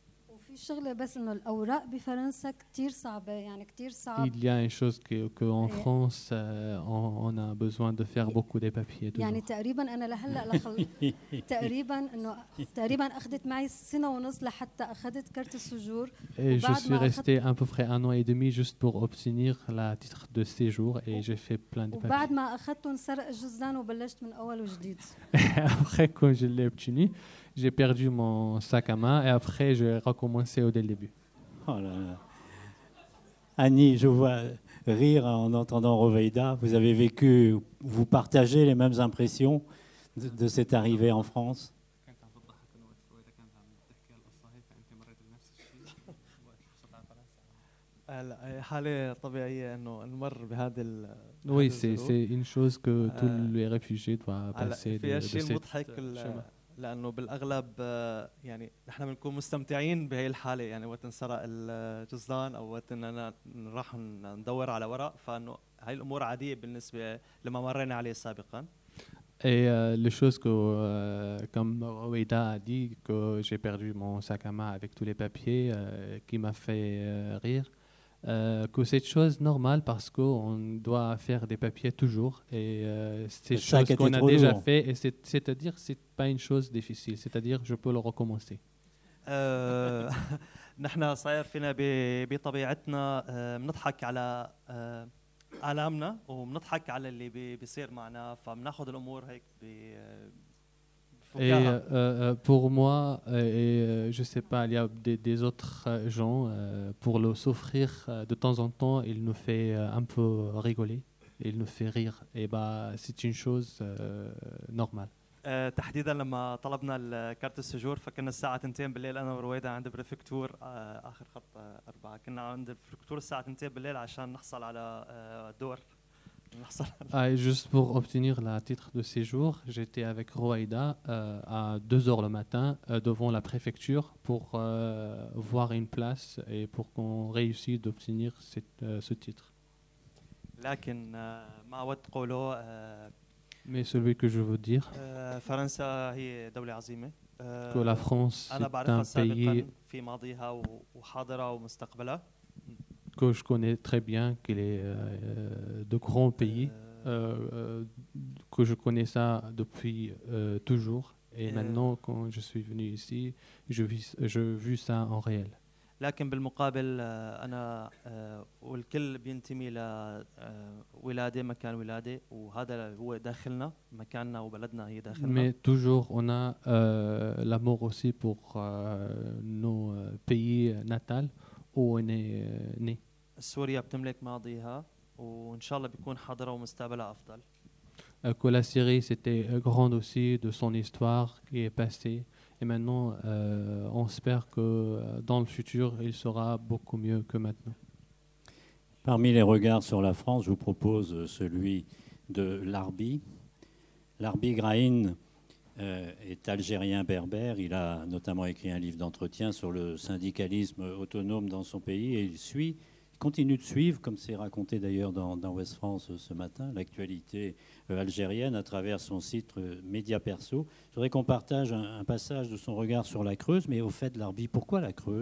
J: Il y a une chose que, que en France, euh, on, on a besoin de faire beaucoup de papiers.
K: يعني تقريبا أنا لهلا لخل... تقريبا إنه تقريبا أخذت معي سنة ونص لحتى أخذت كرت السجور.
J: Et je suis resté à peu près un an et demi juste pour obtenir la titre de séjour et j'ai fait plein de papiers.
K: وبعد ما أخذته انسرق الجزدان وبلشت من أول وجديد.
J: Après quand je l'ai obtenu, j'ai perdu mon sac à main et après j'ai recommencé au dès le début.
A: Oh là là. Annie, je vois rire en entendant Roveïda. Vous avez vécu, vous partagez les mêmes impressions de, de cette arrivée en France?
J: Oui, c'est c'est une chose que tous les réfugiés doivent passer de, de cette chemin.
G: لانه بالاغلب يعني نحن بنكون مستمتعين بهي الحاله يعني وقت انسرق الجزران او وقت اننا راح ندور على ورق فانه هاي الامور عاديه بالنسبه لما مرينا عليه سابقا.
J: Et euh, les choses que, euh, comme Roweida a dit, que j'ai perdu mon sac à main avec tous les papiers, euh, qui m'a fait euh, rire, euh, que c'est une chose normale parce qu'on doit faire des papiers toujours. Et euh, c'est une chose qu'on a déjà lourd. fait, et c'est, c'est-à-dire que ce n'est pas une chose difficile, c'est-à-dire que je peux le recommencer.
G: نحن صاير فينا بطبيعتنا بنضحك على آلامنا وبنضحك على اللي بيصير معنا فبناخذ الامور هيك
J: Et euh, euh, pour moi, euh, et euh, je sais pas, il y a des, des autres gens, euh, pour le souffrir, euh, de temps en temps, il nous fait euh, un peu rigoler, il nous fait rire. Et bah, c'est une chose euh, normale.
G: تحديدا لما طلبنا الكارت السجور فكنا الساعة اثنتين بالليل أنا ورويدا عند بريفكتور آخر خط أربعة كنا عند البريفكتور الساعة اثنتين بالليل عشان نحصل على دور.
J: Ah, et juste pour obtenir la titre de séjour, j'étais avec Roaïda euh, à deux heures le matin euh, devant la préfecture pour euh, voir une place et pour qu'on réussisse d'obtenir cette, euh, ce titre.
G: لكن ما أود قوله
J: Mais celui que je veux dire,
G: فرنسا هي دولة عظيمة.
J: que la France est un pays
G: في ماضيها وحاضرها ومستقبلها.
J: Que je connais très bien, qu'il est euh, de grands pays, euh, euh, que je connais ça depuis euh, toujours. Et maintenant, quand je suis venu ici, je vis, je vis ça en réel.
G: لكن بالمقابل أنا والكل بينتمي لولادة مكان ولادة وهذا هو داخلنا مكاننا وبلدنا هي داخلنا.
J: Mais toujours, on a euh, l'amour aussi pour euh, nos pays natals où on est euh, né.
G: سوريا بتملك ماضيها وإن شاء الله بيكون حاضرها ومستقبلها أفضل.
J: Que la Syrie c'était grande aussi de son histoire qui est passée et maintenant euh, on espère que dans le futur il sera beaucoup mieux que maintenant.
A: Parmi les regards sur la France, je vous propose celui de Larbi. Larbi Grahin euh, est algérien berbère. Il a notamment écrit un livre d'entretien sur le syndicalisme autonome dans son pays et il suit. Il continue de suivre, comme c'est raconté d'ailleurs dans, dans Ouest France ce matin, l'actualité euh, algérienne à travers son site euh, Média Perso. Je voudrais qu'on partage un, un passage de son regard sur la Creuse, mais au fait, Larbi, pourquoi la Creuse ?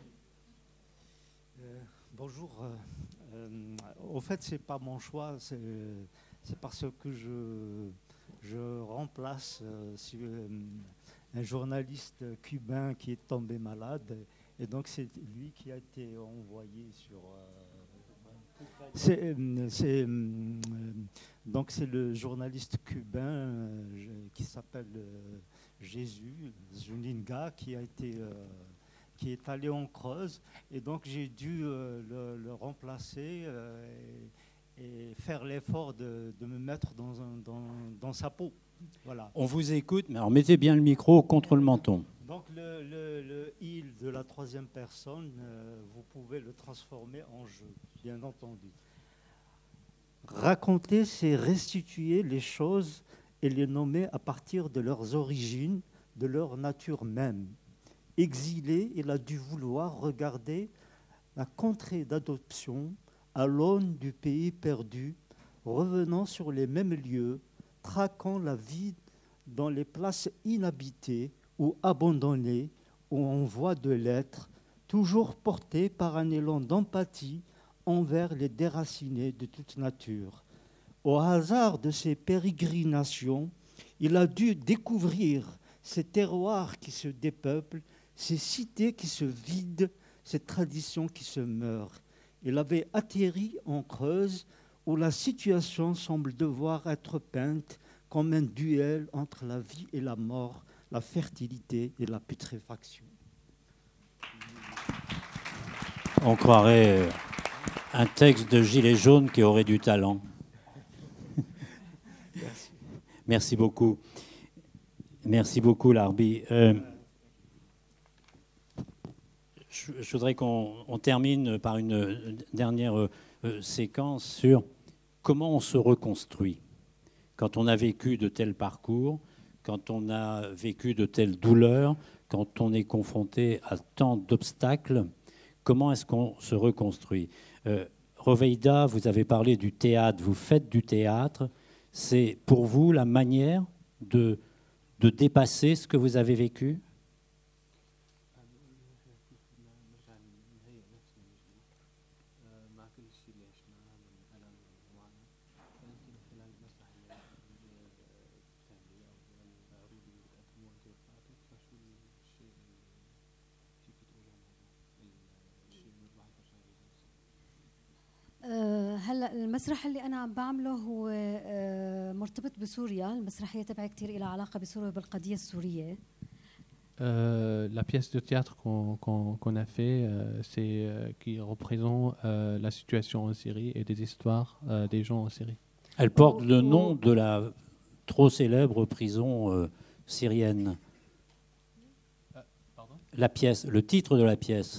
N: euh, Bonjour. Euh, euh, au fait, ce n'est pas mon choix, c'est, c'est parce que je, je remplace euh, sur, euh, un journaliste cubain qui est tombé malade. Et donc c'est lui qui a été envoyé sur. Euh, c'est, c'est, euh, donc c'est le journaliste cubain euh, qui s'appelle euh, Jésus Zuninga qui a été euh, qui est allé en Creuse et donc j'ai dû euh, le, le remplacer euh, et, et faire l'effort de, de me mettre dans, un, dans, dans sa peau. Voilà.
A: On vous écoute, mais alors mettez bien le micro contre le menton.
N: Donc le, le, le il de la troisième personne, euh, vous pouvez le transformer en je, bien entendu. Raconter, c'est restituer les choses et les nommer à partir de leurs origines, de leur nature même. Exilé, il a dû vouloir regarder la contrée d'adoption à l'aune du pays perdu, revenant sur les mêmes lieux, traquant la vie dans les places inhabitées ou abandonnés, où on voit de l'être, toujours porté par un élan d'empathie envers les déracinés de toute nature. Au hasard de ces pérégrinations, il a dû découvrir ces terroirs qui se dépeuplent, ces cités qui se vident, ces traditions qui se meurent. Il avait atterri en Creuse, où la situation semble devoir être peinte comme un duel entre la vie et la mort, la fertilité et la putréfaction.
A: On croirait un texte de Gilets jaunes qui aurait du talent. Merci. Merci beaucoup. Merci beaucoup, Larbi. Euh, je je, je voudrais qu'on on termine par une dernière euh, séquence sur comment on se reconstruit quand on a vécu de tels parcours, quand on a vécu de telles douleurs, quand on est confronté à tant d'obstacles. Comment est-ce qu'on se reconstruit? euh, Roveida, vous avez parlé du théâtre, vous faites du théâtre. C'est pour vous la manière de, de dépasser ce que vous avez vécu?
K: هلا المسرح اللي انا عم بعمله هو مرتبط بسوريا. المسرحيه تبعي كثير لها علاقه بسوريا وبالقضيه السوريه.
J: Euh, la pièce de théâtre qu'on qu'on, qu'on a fait, euh, c'est euh, qui représente euh, la situation en Syrie et des histoires euh, des gens en Syrie.
A: Elle porte le nom de la trop célèbre prison euh, syrienne.
J: Euh, pardon?
A: La pièce, le titre de la pièce.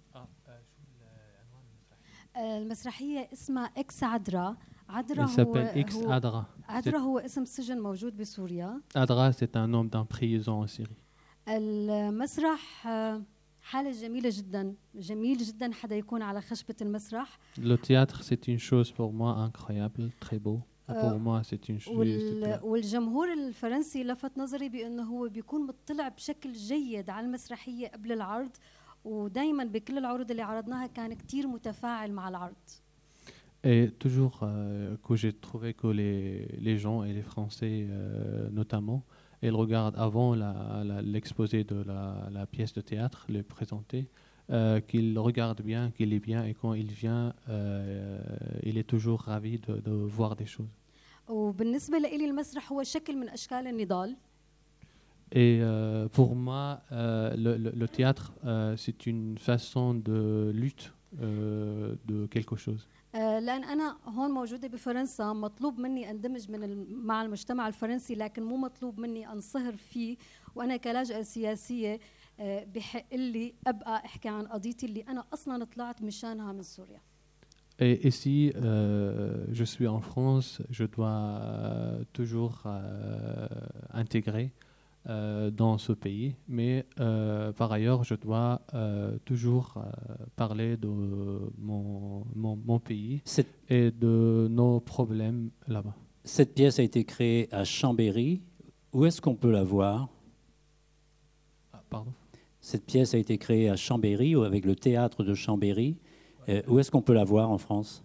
K: المسرحية اسمها إكس عدرا. عدرا
J: هو
K: إكس عدرا. عدرا هو اسم سجن موجود بسوريا.
J: عدرا c'est un nom d'un prison en Syrie.
K: المسرح حالة جميلة جدا، جميل جدا حدا يكون على خشبة المسرح.
J: Le théâtre c'est une chose pour moi incroyable, très beau. Pour moi c'est une chose.
K: وال... والجمهور الفرنسي لفت نظري بأنه هو بيكون مطلع بشكل جيد على المسرحية قبل العرض، ودائما بكل العروض اللي عرضناها كان كتير متفاعل مع العرض.
J: Et toujours euh, que j'ai trouvé que les, les gens et les Français euh, notamment, ils regardent avant la, la, l'exposé de la, la pièce de théâtre, le présenter, euh, qu'ils regardent bien, qu'il est bien, et quand il vient, euh, il est toujours ravi de, de voir des choses.
K: وبالنسبة لي المسرح هو شكل من أشكال النضال.
J: Et euh, pour moi, euh, le, le, le théâtre, euh, c'est une façon de lutte euh, de quelque chose.
K: لأن أنا هون موجودة بفرنسا، مطلوب مني أندمج من مع المجتمع الفرنسي، لكن مو مطلوب مني أنصهر فيه، وأنا كلاجئة سياسية بحق لي أبقى أحكي عن قضيتي اللي أنا أصلاً طلعت مشانها من سوريا.
J: Et ici, euh, je suis en France, je dois euh, toujours euh, intégrer Euh, dans ce pays, mais euh, par ailleurs, je dois euh, toujours euh, parler de mon, mon, mon pays
A: Cette...
J: et de nos problèmes là-bas.
A: Cette pièce a été créée à Chambéry. Où est-ce qu'on peut la voir?
J: Ah, pardon?
A: Cette pièce a été créée à Chambéry, avec le théâtre de Chambéry. Euh, où est-ce qu'on peut la voir en France?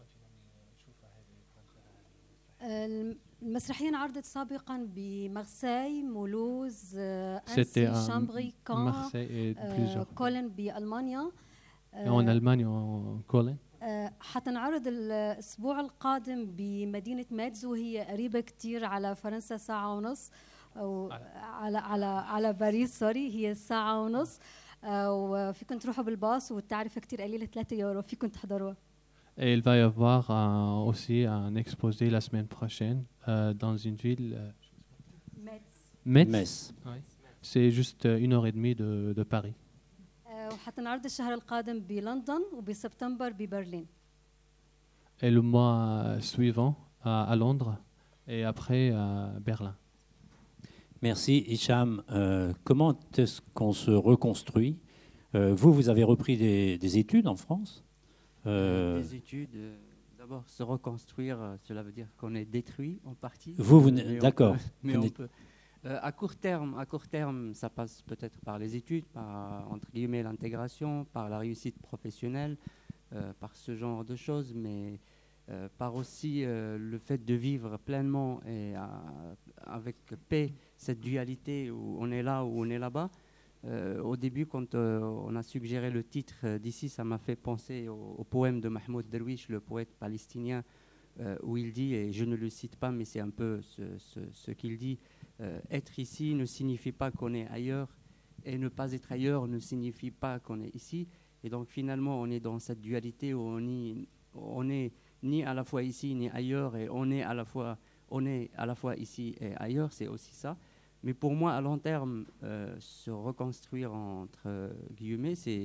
K: المسرحية انعرضت سابقا بمارسيل، مولوز، أنسي، شامبري، كان، كولن بألمانيا.
J: En Allemagne, en Cologne.
K: حتنعرض الأسبوع القادم بمدينة ميدز، وهي قريبة كتير على فرنسا، ساعة ونص، أو على على على باريس، سوري، هي ساعة ونص، وفيكم تروحوا بالباص والتعرفة كتير قليلة، ثلاثة يورو، فيكم تحضروها.
J: Et il va y avoir un, aussi un exposé la semaine prochaine euh, dans une ville. Euh,
K: Metz.
J: Metz. Oui. C'est juste une heure et demie de, de Paris.
K: وحتنعرض الشهر القادم بلندن وبسبتمبر ببرلين.
J: Et le mois suivant à, à Londres et après à Berlin.
A: Merci Hicham. Euh, comment est-ce qu'on se reconstruit? euh, Vous, vous avez repris des, des études en France?
F: Euh, des études, euh, d'abord se reconstruire, euh, cela veut dire qu'on est détruit en partie.
A: Vous, vous
F: euh,
A: d'accord.
F: Mais on peut. Euh, à court terme, à court terme, ça passe peut-être par les études, par entre guillemets l'intégration, par la réussite professionnelle, euh, par ce genre de choses, mais euh, par aussi euh, le fait de vivre pleinement et euh, avec paix cette dualité où on est là ou on est là-bas. Euh, au début, quand euh, on a suggéré le titre euh, d'ici, ça m'a fait penser au, au poème de Mahmoud Darwish, le poète palestinien, euh, où il dit, et je ne le cite pas, mais c'est un peu ce, ce, ce qu'il dit, euh, être ici ne signifie pas qu'on est ailleurs, et ne pas être ailleurs ne signifie pas qu'on est ici. Et donc finalement, on est dans cette dualité où on, y, on est ni à la fois ici ni ailleurs, et on est à la fois, on est à la fois ici et ailleurs, c'est aussi ça. Mais pour moi, à long terme, euh, se reconstruire entre euh, guillemets, c'est,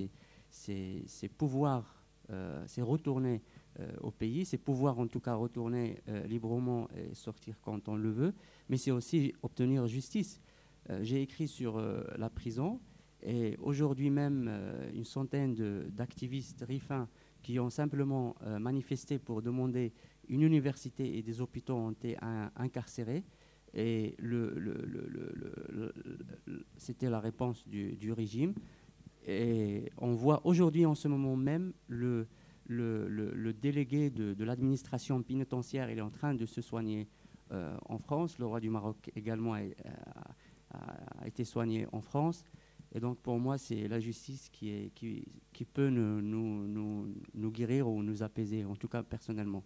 F: c'est, c'est pouvoir, euh, c'est retourner euh, au pays, c'est pouvoir en tout cas retourner euh, librement et sortir quand on le veut, mais c'est aussi obtenir justice. Euh, j'ai écrit sur euh, la prison, et aujourd'hui même, euh, une centaine de, d'activistes rifins qui ont simplement euh, manifesté pour demander une université et des hôpitaux ont été un, incarcérés. Et le, le, le, le, le, le, c'était la réponse du, du régime. Et on voit aujourd'hui, en ce moment même, le, le, le, le délégué de, de l'administration pénitentiaire, il est en train de se soigner euh, en France. Le roi du Maroc également a, a, a été soigné en France. Et donc pour moi, c'est la justice qui, est, qui, qui peut nous, nous, nous, nous guérir ou nous apaiser, en tout cas personnellement.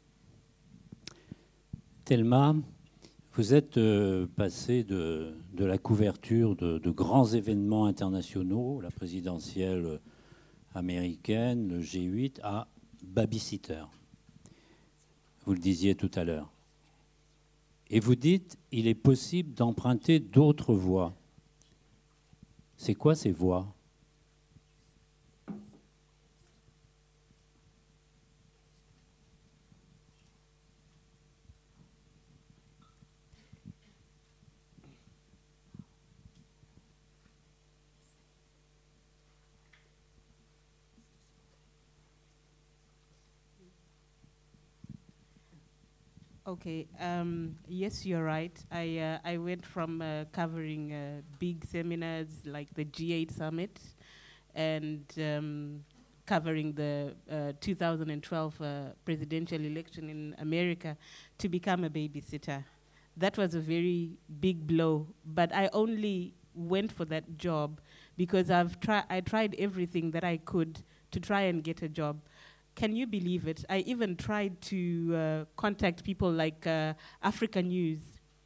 A: Thelma, vous êtes euh, passé de, de la couverture de, de grands événements internationaux, la présidentielle américaine, le G huit, à babysitter. Vous le disiez tout à l'heure. Et vous dites, il est possible d'emprunter d'autres voies. C'est quoi ces voies ?
H: Okay. Um, yes, you're right. I uh, I went from uh, covering uh, big seminars like the G eight summit, and um, covering the uh, two thousand twelve uh, presidential election in America, to become a babysitter. That was a very big blow. But I only went for that job because I've tried. I tried everything that I could to try and get a job. Can you believe it? I even tried to uh, contact people like uh, Africa News.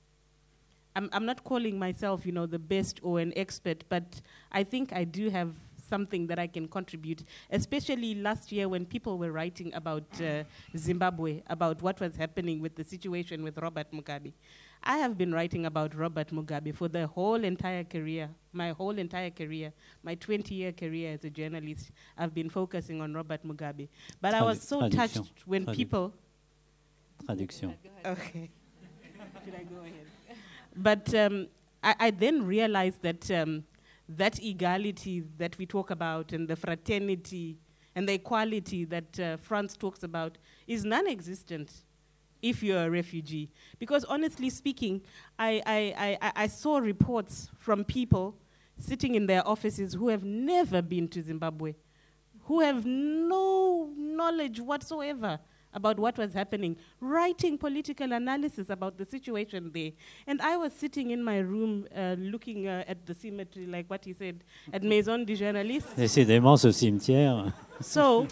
H: I'm, I'm not calling myself, you know, the best or an expert, but I think I do have something that I can contribute, especially last year when people were writing about uh, Zimbabwe, about what was happening with the situation with Robert Mugabe. I have been writing about Robert Mugabe for the whole entire career, my whole entire career, my twenty-year career as a journalist. I've been focusing on Robert Mugabe. But Tradu- I was so
A: traduction.
H: touched when
A: Tradu-
H: people...
A: Traduction.
H: Okay. Should I go ahead? But um, I, I then realized that um, that equality that we talk about and the fraternity and the equality that uh, France talks about is non-existent if you're a refugee. Because honestly speaking, I, I, I, I saw reports from people sitting in their offices who have never been to Zimbabwe, who have no knowledge whatsoever about what was happening, writing political analysis about the situation there. And I was sitting in my room uh, looking uh, at the cemetery, like what he said, at Maison du Journaliste.
A: Décidément, ce cimetière.
H: So...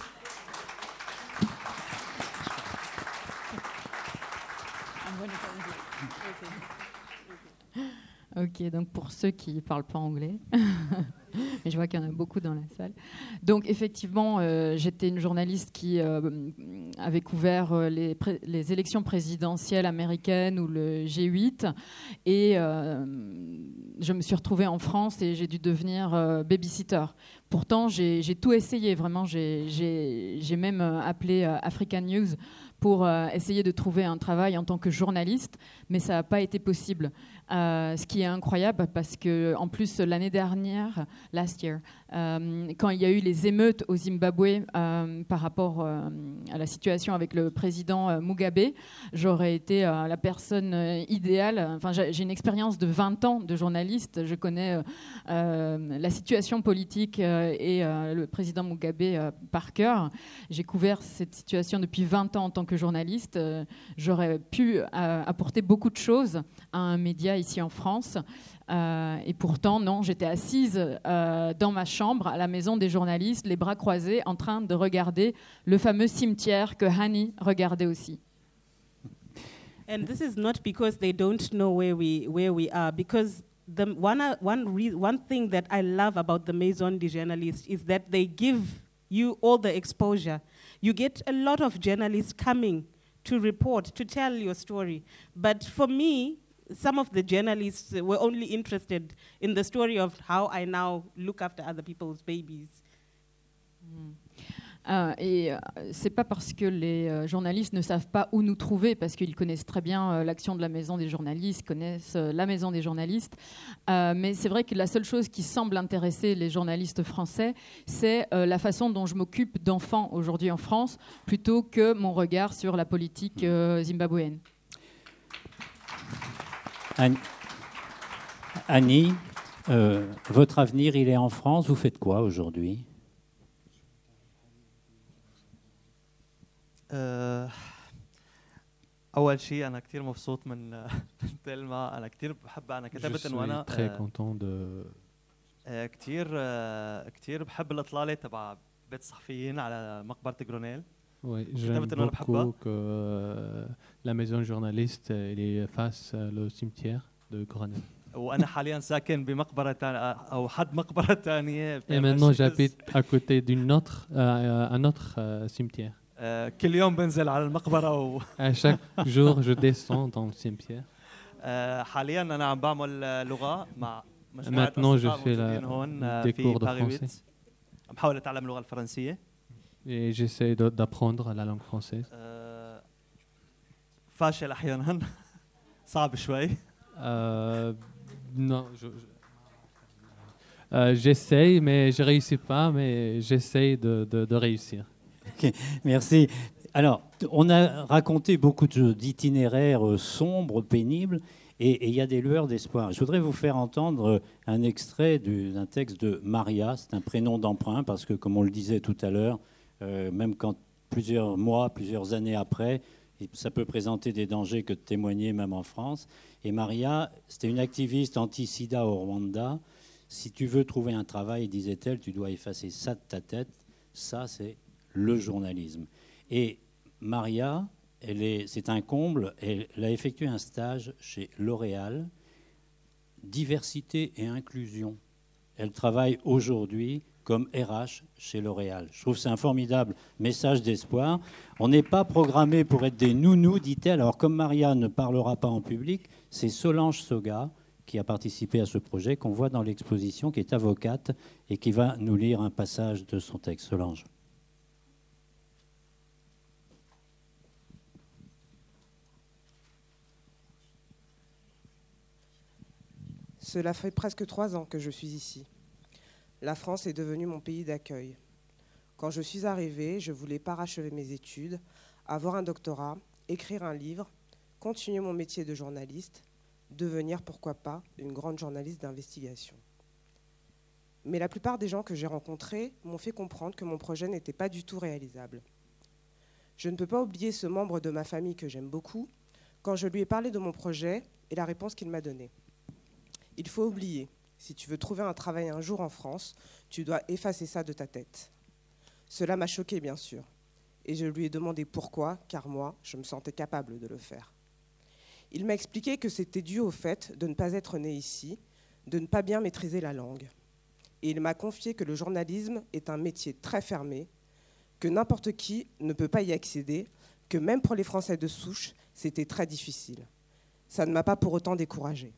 I: Ok, donc pour ceux qui ne parlent pas anglais, mais je vois qu'il y en a beaucoup dans la salle. Donc effectivement, euh, j'étais une journaliste qui euh, avait couvert euh, les, pré- les élections présidentielles américaines ou le G huit, et euh, je me suis retrouvée en France et j'ai dû devenir euh, babysitter. Pourtant, j'ai, j'ai tout essayé, vraiment, j'ai, j'ai, j'ai même euh, appelé euh, African News pour euh, essayer de trouver un travail en tant que journaliste, mais ça n'a pas été possible. Euh, ce qui est incroyable, parce que en plus l'année dernière, last year, euh, quand il y a eu les émeutes au Zimbabwe euh, par rapport euh, à la situation avec le président euh, Mugabe, j'aurais été euh, la personne euh, idéale. Enfin, j'ai, j'ai une expérience de vingt ans de journaliste. Je connais euh, euh, la situation politique euh, et euh, le président Mugabe euh, par cœur. J'ai couvert cette situation depuis vingt ans en tant que journaliste. Euh, j'aurais pu euh, apporter beaucoup de choses à un média ici en France. Euh, et pourtant, non, j'étais assise euh, dans ma chambre, à la maison des journalistes, les bras croisés, en train de regarder le fameux cimetière que Hani regardait aussi.
H: And this is not because they don't know where we where we are, because the one uh, one re- one thing that I love about the Maison des Journalistes is that they give you all the exposure. You get a lot of journalists coming to report, to tell your story. But for me, some of the journalists were only interested in the story of how I now look after other people's babies.
I: Euh, et euh, c'est pas parce que les euh, journalistes ne savent pas où nous trouver, parce qu'ils connaissent très bien euh, l'action de la Maison des journalistes, connaissent euh, la Maison des journalistes. Euh, mais c'est vrai que la seule chose qui semble intéresser les journalistes français, c'est euh, la façon dont je m'occupe d'enfants aujourd'hui en France, plutôt que mon regard sur la politique euh, zimbabwéenne.
A: Annie, Annie euh, votre avenir, il est en France. Vous faites quoi aujourd'hui ?
G: أول شيء أنا كتير مبسوط من تلما. أنا كتير بحب أنا كتبت إنه أنا
J: très content de
G: كتير كتير بحب الإطلالة تبع بيت الصحفيين على مقبرة غرونيل.
J: Oui, j'aime beaucoup que euh, la maison journaliste elle est face au cimetière de Grenelle.
G: وأنا حاليا ساكن بمقبرة أو حد مقبرة ثانية.
J: Et maintenant j'habite à côté d'une autre, euh, un autre euh, cimetière.
G: كل يوم بنزل على المقبرة و
J: À chaque jour je descends dans le cimetière.
G: حاليا أنا عم بعمل لغة مع
J: Maintenant je fais la, des cours de français.
G: عم بحاول أتعلم اللغة الفرنسية.
J: Et j'essaie de, d'apprendre la langue française.
G: فاشل أحيانا صعب شوي.
J: Euh, non, je, je, euh, j'essaye, mais je réussis pas, mais j'essaye de, de, de réussir.
A: Okay, merci. Alors, on a raconté beaucoup de, d'itinéraires sombres, pénibles, et il y a des lueurs d'espoir. Je voudrais vous faire entendre un extrait du, d'un texte de Maria. C'est un prénom d'emprunt, parce que, comme on le disait tout à l'heure, euh, même quand plusieurs mois, plusieurs années après, ça peut présenter des dangers que de témoigner, même en France. Et Maria, c'était une activiste anti-sida au Rwanda. Si tu veux trouver un travail, disait-elle, tu dois effacer ça de ta tête. Ça, c'est le journalisme. Et Maria, elle est, c'est un comble. Elle a effectué un stage chez L'Oréal, diversité et inclusion. Elle travaille aujourd'hui comme R H chez L'Oréal. Je trouve que c'est un formidable message d'espoir. On n'est pas programmé pour être des nounous, dit-elle. Alors, comme Maria ne parlera pas en public, c'est Solange Soga qui a participé à ce projet, qu'on voit dans l'exposition, qui est avocate et qui va nous lire un passage de son texte. Solange.
O: Cela fait presque trois ans que je suis ici. La France est devenue mon pays d'accueil. Quand je suis arrivée, je voulais parachever mes études, avoir un doctorat, écrire un livre, continuer mon métier de journaliste, devenir, pourquoi pas, une grande journaliste d'investigation. Mais la plupart des gens que j'ai rencontrés m'ont fait comprendre que mon projet n'était pas du tout réalisable. Je ne peux pas oublier ce membre de ma famille que j'aime beaucoup quand je lui ai parlé de mon projet et la réponse qu'il m'a donnée. Il faut oublier. Si tu veux trouver un travail un jour en France, tu dois effacer ça de ta tête. Cela m'a choquée, bien sûr. Et je lui ai demandé pourquoi, car moi, je me sentais capable de le faire. Il m'a expliqué que c'était dû au fait de ne pas être né ici, de ne pas bien maîtriser la langue. Et il m'a confié que le journalisme est un métier très fermé, que n'importe qui ne peut pas y accéder, que même pour les Français de souche, c'était très difficile. Ça ne m'a pas pour autant découragée.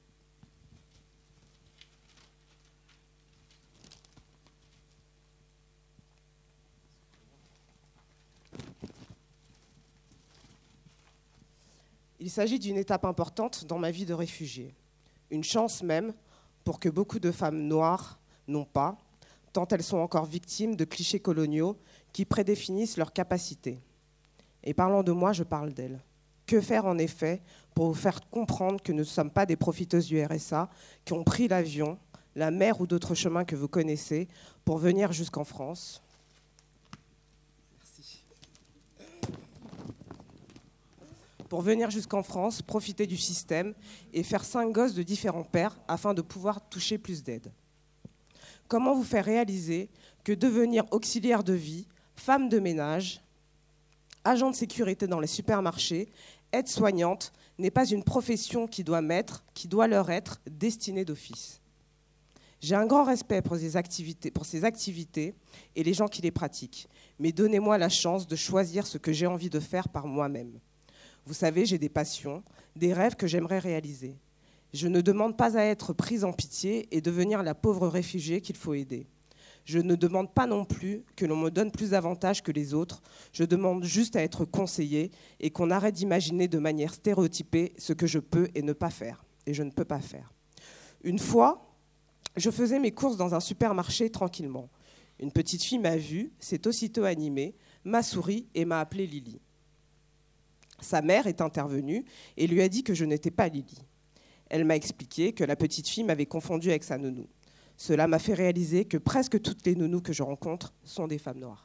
O: Il s'agit d'une étape importante dans ma vie de réfugiée. Une chance même pour que beaucoup de femmes noires n'ont pas, tant elles sont encore victimes de clichés coloniaux qui prédéfinissent leurs capacités. Et parlant de moi, je parle d'elles. Que faire en effet pour vous faire comprendre que nous ne sommes pas des profiteuses du R S A qui ont pris l'avion, la mer ou d'autres chemins que vous connaissez pour venir jusqu'en France ? Pour venir jusqu'en France, profiter du système et faire cinq gosses de différents pères afin de pouvoir toucher plus d'aide. Comment vous faire réaliser que devenir auxiliaire de vie, femme de ménage, agent de sécurité dans les supermarchés, aide-soignante n'est pas une profession qui doit m'être, qui doit leur être destinée d'office. J'ai un grand respect pour ces activités, pour ces activités et les gens qui les pratiquent, mais donnez-moi la chance de choisir ce que j'ai envie de faire par moi-même. Vous savez, j'ai des passions, des rêves que j'aimerais réaliser. Je ne demande pas à être prise en pitié et devenir la pauvre réfugiée qu'il faut aider. Je ne demande pas non plus que l'on me donne plus d'avantages que les autres. Je demande juste à être conseillée et qu'on arrête d'imaginer de manière stéréotypée ce que je peux et ne pas faire. Et je ne peux pas faire. Une fois, je faisais mes courses dans un supermarché tranquillement. Une petite fille m'a vue, s'est aussitôt animée, m'a souri et m'a appelée Lily. Sa mère est intervenue et lui a dit que je n'étais pas Lily. Elle m'a expliqué que la petite fille m'avait confondue avec sa nounou. Cela m'a fait réaliser que presque toutes les nounous que je rencontre sont des femmes noires.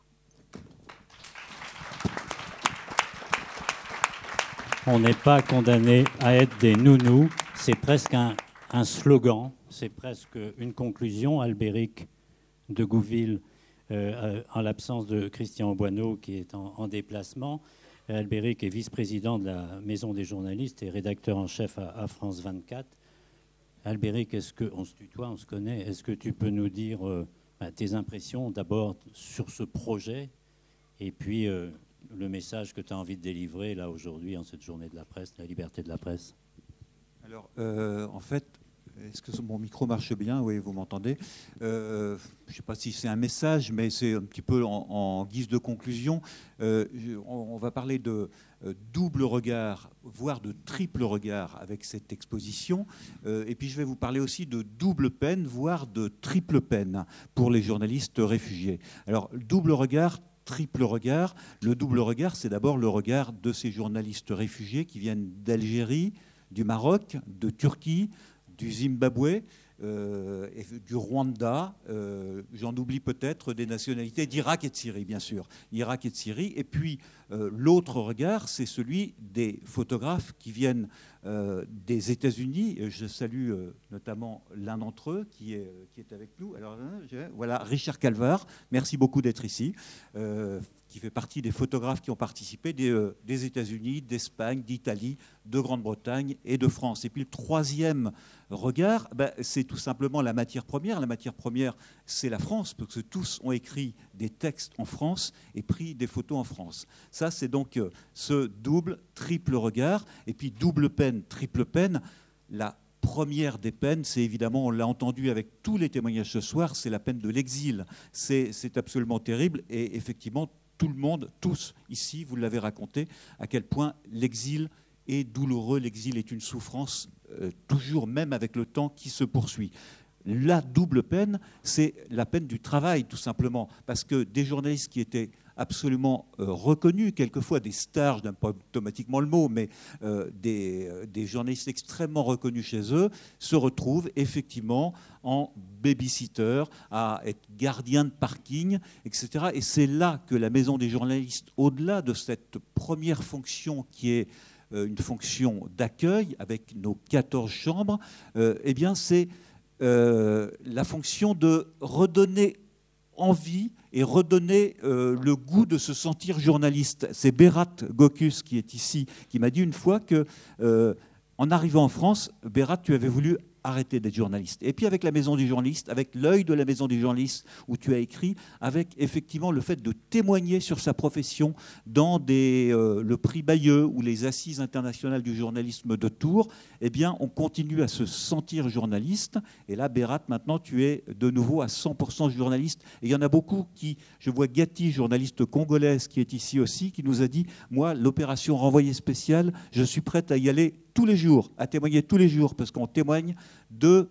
A: On n'est pas condamné à être des nounous, c'est presque un, un slogan, c'est presque une conclusion. Albéric de Gouville, euh, en l'absence de Christian Boineau qui est en, en déplacement. Albéric est vice-président de la Maison des journalistes et rédacteur en chef à, à France vingt-quatre. Albéric, est-ce que, on se tutoie, on se connaît, est-ce que tu peux nous dire euh, bah, tes impressions d'abord sur ce projet et puis euh, le message que tu as envie de délivrer là aujourd'hui en cette journée de la presse, la liberté de la presse?
P: Alors, euh, en fait, est-ce que mon micro marche bien? Oui, vous m'entendez. euh, Je ne sais pas si c'est un message, mais c'est un petit peu en, en guise de conclusion. Euh, on, on va parler de euh, double regard, voire de triple regard avec cette exposition. Euh, et puis je vais vous parler aussi de double peine, voire de triple peine pour les journalistes réfugiés. Alors, double regard, triple regard. Le double regard, c'est d'abord le regard de ces journalistes réfugiés qui viennent d'Algérie, du Maroc, de Turquie, du Zimbabwe, euh, et du Rwanda, euh, j'en oublie peut-être des nationalités d'Irak et de Syrie, bien sûr. Irak et de Syrie. Et puis, euh, l'autre regard, c'est celui des photographes qui viennent euh, des États-Unis. Je salue euh, notamment l'un d'entre eux qui est, qui est avec nous. Alors, je, voilà, Richard Calvar, merci beaucoup d'être ici. Euh, qui fait partie des photographes qui ont participé des, euh, des États-Unis, d'Espagne, d'Italie, de Grande-Bretagne et de France. Et puis le troisième regard, ben, c'est tout simplement la matière première. La matière première, c'est la France, parce que tous ont écrit des textes en France et pris des photos en France. Ça, c'est donc euh, ce double, triple regard. Et puis double peine, triple peine, la première des peines, c'est évidemment, on l'a entendu avec tous les témoignages ce soir, c'est la peine de l'exil. C'est, c'est absolument terrible et effectivement, tout le monde, tous ici, vous l'avez raconté, à quel point l'exil est douloureux, l'exil est une souffrance, euh, toujours même avec le temps qui se poursuit. La double peine, c'est la peine du travail, tout simplement, parce que des journalistes qui étaient absolument euh, reconnus, quelquefois des stars, je n'aime pas automatiquement le mot, mais euh, des, euh, des journalistes extrêmement reconnus chez eux, se retrouvent effectivement en babysitter, à être gardien de parking, et cetera. Et c'est là que la Maison des journalistes, au-delà de cette première fonction qui est euh, une fonction d'accueil, avec nos quatorze chambres, euh, eh bien c'est euh, la fonction de redonner envie et redonner euh, le goût de se sentir journaliste. C'est Berat Gokus qui est ici, qui m'a dit une fois que, euh, en arrivant en France, Berat, tu avais voulu arrêter d'être journaliste. Et puis avec la Maison des journalistes, avec l'œil de la Maison des journalistes où tu as écrit, avec effectivement le fait de témoigner sur sa profession dans des, euh, le prix Bayeux ou les Assises internationales du journalisme de Tours, eh bien on continue à se sentir journaliste. Et là, Berat, maintenant tu es de nouveau à cent pour cent journaliste. Et il y en a beaucoup qui, je vois Gatti, journaliste congolaise qui est ici aussi, qui nous a dit, moi, l'opération renvoyée spéciale, je suis prête à y aller tous les jours, à témoigner tous les jours, parce qu'on témoigne de,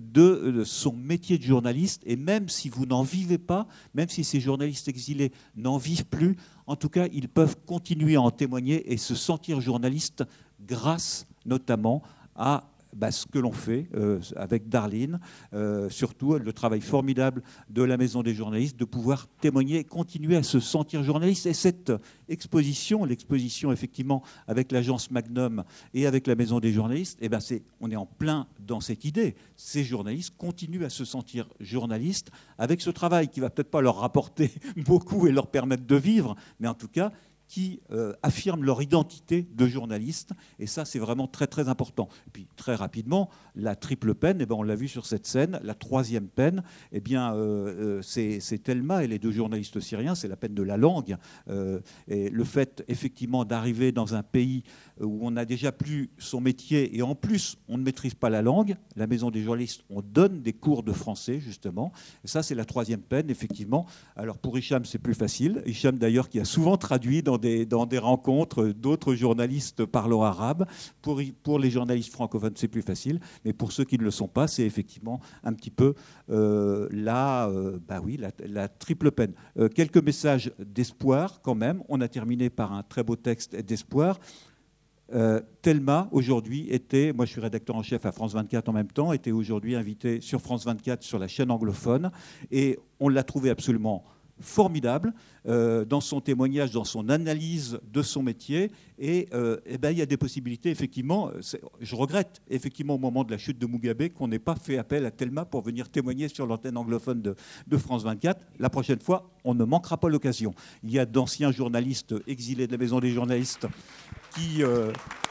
P: de son métier de journaliste, et même si vous n'en vivez pas, même si ces journalistes exilés n'en vivent plus, en tout cas, ils peuvent continuer à en témoigner et se sentir journalistes grâce notamment à bah, ce que l'on fait euh, avec Darline, euh, surtout le travail formidable de la Maison des journalistes, de pouvoir témoigner et continuer à se sentir journaliste. Et cette exposition, l'exposition effectivement avec l'agence Magnum et avec la Maison des journalistes, eh ben c'est, on est en plein dans cette idée. Ces journalistes continuent à se sentir journalistes avec ce travail qui ne va peut-être pas leur rapporter beaucoup et leur permettre de vivre, mais en tout cas, qui euh, affirment leur identité de journaliste. Et ça, c'est vraiment très, très important. Et puis, très rapidement, la triple peine, eh ben, on l'a vu sur cette scène, la troisième peine, eh bien, euh, c'est, c'est Thelma et les deux journalistes syriens, c'est la peine de la langue. Euh, et le fait, effectivement, d'arriver dans un pays où on n'a déjà plus son métier et en plus, on ne maîtrise pas la langue. La Maison des journalistes, on donne des cours de français, justement. Et ça, c'est la troisième peine, effectivement. Alors, pour Hicham, c'est plus facile. Hicham, d'ailleurs, qui a souvent traduit dans des, dans des rencontres d'autres journalistes parlant arabe. Pour, pour les journalistes francophones, c'est plus facile. Mais pour ceux qui ne le sont pas, c'est effectivement un petit peu euh, la, euh, bah oui, la, la triple peine. Euh, quelques messages d'espoir, quand même. On a terminé par un très beau texte d'espoir. Euh, Thelma, aujourd'hui, était, moi je suis rédacteur en chef à France vingt-quatre en même temps, était aujourd'hui invitée sur France vingt-quatre sur la chaîne anglophone, et on l'a trouvée absolument formidable euh, dans son témoignage, dans son analyse de son métier, et, euh, et ben, il y a des possibilités, effectivement. Je regrette, effectivement, au moment de la chute de Mugabe, qu'on n'ait pas fait appel à Thelma pour venir témoigner sur l'antenne anglophone de, de France vingt-quatre. La prochaine fois, on ne manquera pas l'occasion. Il y a d'anciens journalistes exilés de la Maison des journalistes qui, euh,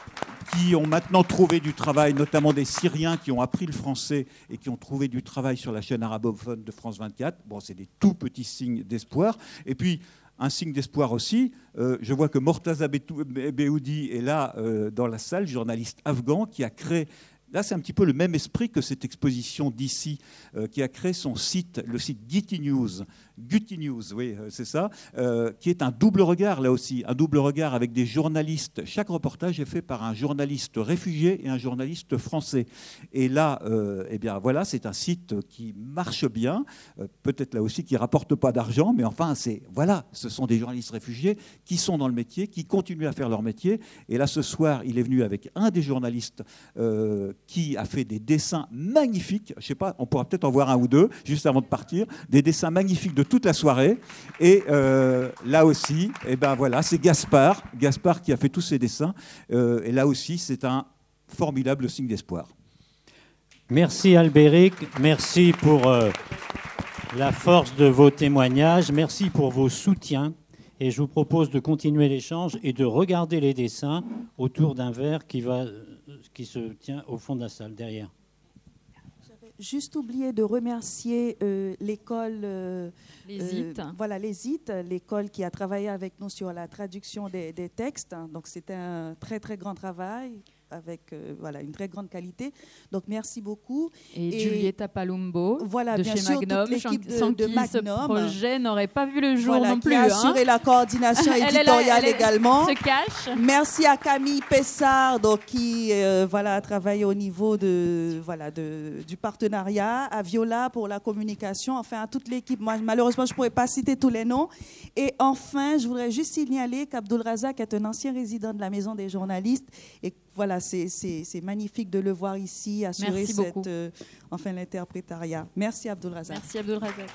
P: qui ont maintenant trouvé du travail, notamment des Syriens qui ont appris le français et qui ont trouvé du travail sur la chaîne arabophone de France vingt-quatre. Bon, c'est des tout petits signes d'espoir. Et puis, un signe d'espoir aussi, euh, je vois que Mortaza Behoudi est là euh, dans la salle, journaliste afghan, qui a créé... Là, c'est un petit peu le même esprit que cette exposition d'ici, euh, qui a créé son site, le site Guti News, Guti News, oui, euh, c'est ça, euh, qui est un double regard, là aussi, un double regard avec des journalistes. Chaque reportage est fait par un journaliste réfugié et un journaliste français. Et là, euh, eh bien, voilà, c'est un site qui marche bien, euh, peut-être là aussi qui ne rapporte pas d'argent, mais enfin, c'est, voilà, ce sont des journalistes réfugiés qui sont dans le métier, qui continuent à faire leur métier. Et là, ce soir, il est venu avec un des journalistes euh, qui a fait des dessins magnifiques. Je ne sais pas, on pourra peut-être en voir un ou deux juste avant de partir. Des dessins magnifiques de toute la soirée. Et euh, là aussi, eh ben voilà, c'est Gaspard, Gaspard qui a fait tous ces dessins. Euh, et là aussi, c'est un formidable signe d'espoir.
A: Merci Albéric, merci pour euh, la force de vos témoignages, merci pour vos soutiens. Et je vous propose de continuer l'échange et de regarder les dessins autour d'un verre qui va... qui se tient au fond de la salle, derrière.
C: J'avais juste oublié de remercier euh, l'école... Euh,
I: les
C: euh,
I: I T.
C: Voilà, les I T, l'école qui a travaillé avec nous sur la traduction des, des textes. Donc, c'était un très, très grand travail avec euh, voilà, une très grande qualité. Donc, merci beaucoup.
I: Et, et Giulietta Palumbo
C: voilà,
I: de
C: bien
I: chez
C: sûr,
I: Magnum,
C: l'équipe de,
I: sans
C: de
I: qui
C: Magnum,
I: ce projet n'aurait pas vu le jour
C: voilà,
I: non
C: qui
I: plus.
C: a assuré
I: hein.
C: la coordination
I: Elle
C: éditoriale
I: est là, elle
C: également.
I: se cache.
C: Merci à Camille Pessard, donc, qui euh, voilà, a travaillé au niveau de, voilà, de, du partenariat, à Viola pour la communication, enfin à toute l'équipe. Moi, malheureusement, je ne pourrais pas citer tous les noms. Et enfin, je voudrais juste signaler qu'Abdul Razak est un ancien résident de la Maison des journalistes. Et voilà, c'est, c'est, c'est magnifique de le voir ici, assurer
I: Merci beaucoup.
C: cette, euh, enfin, l'interprétariat. Merci Abdul Razak.
I: Merci Abdul Razak.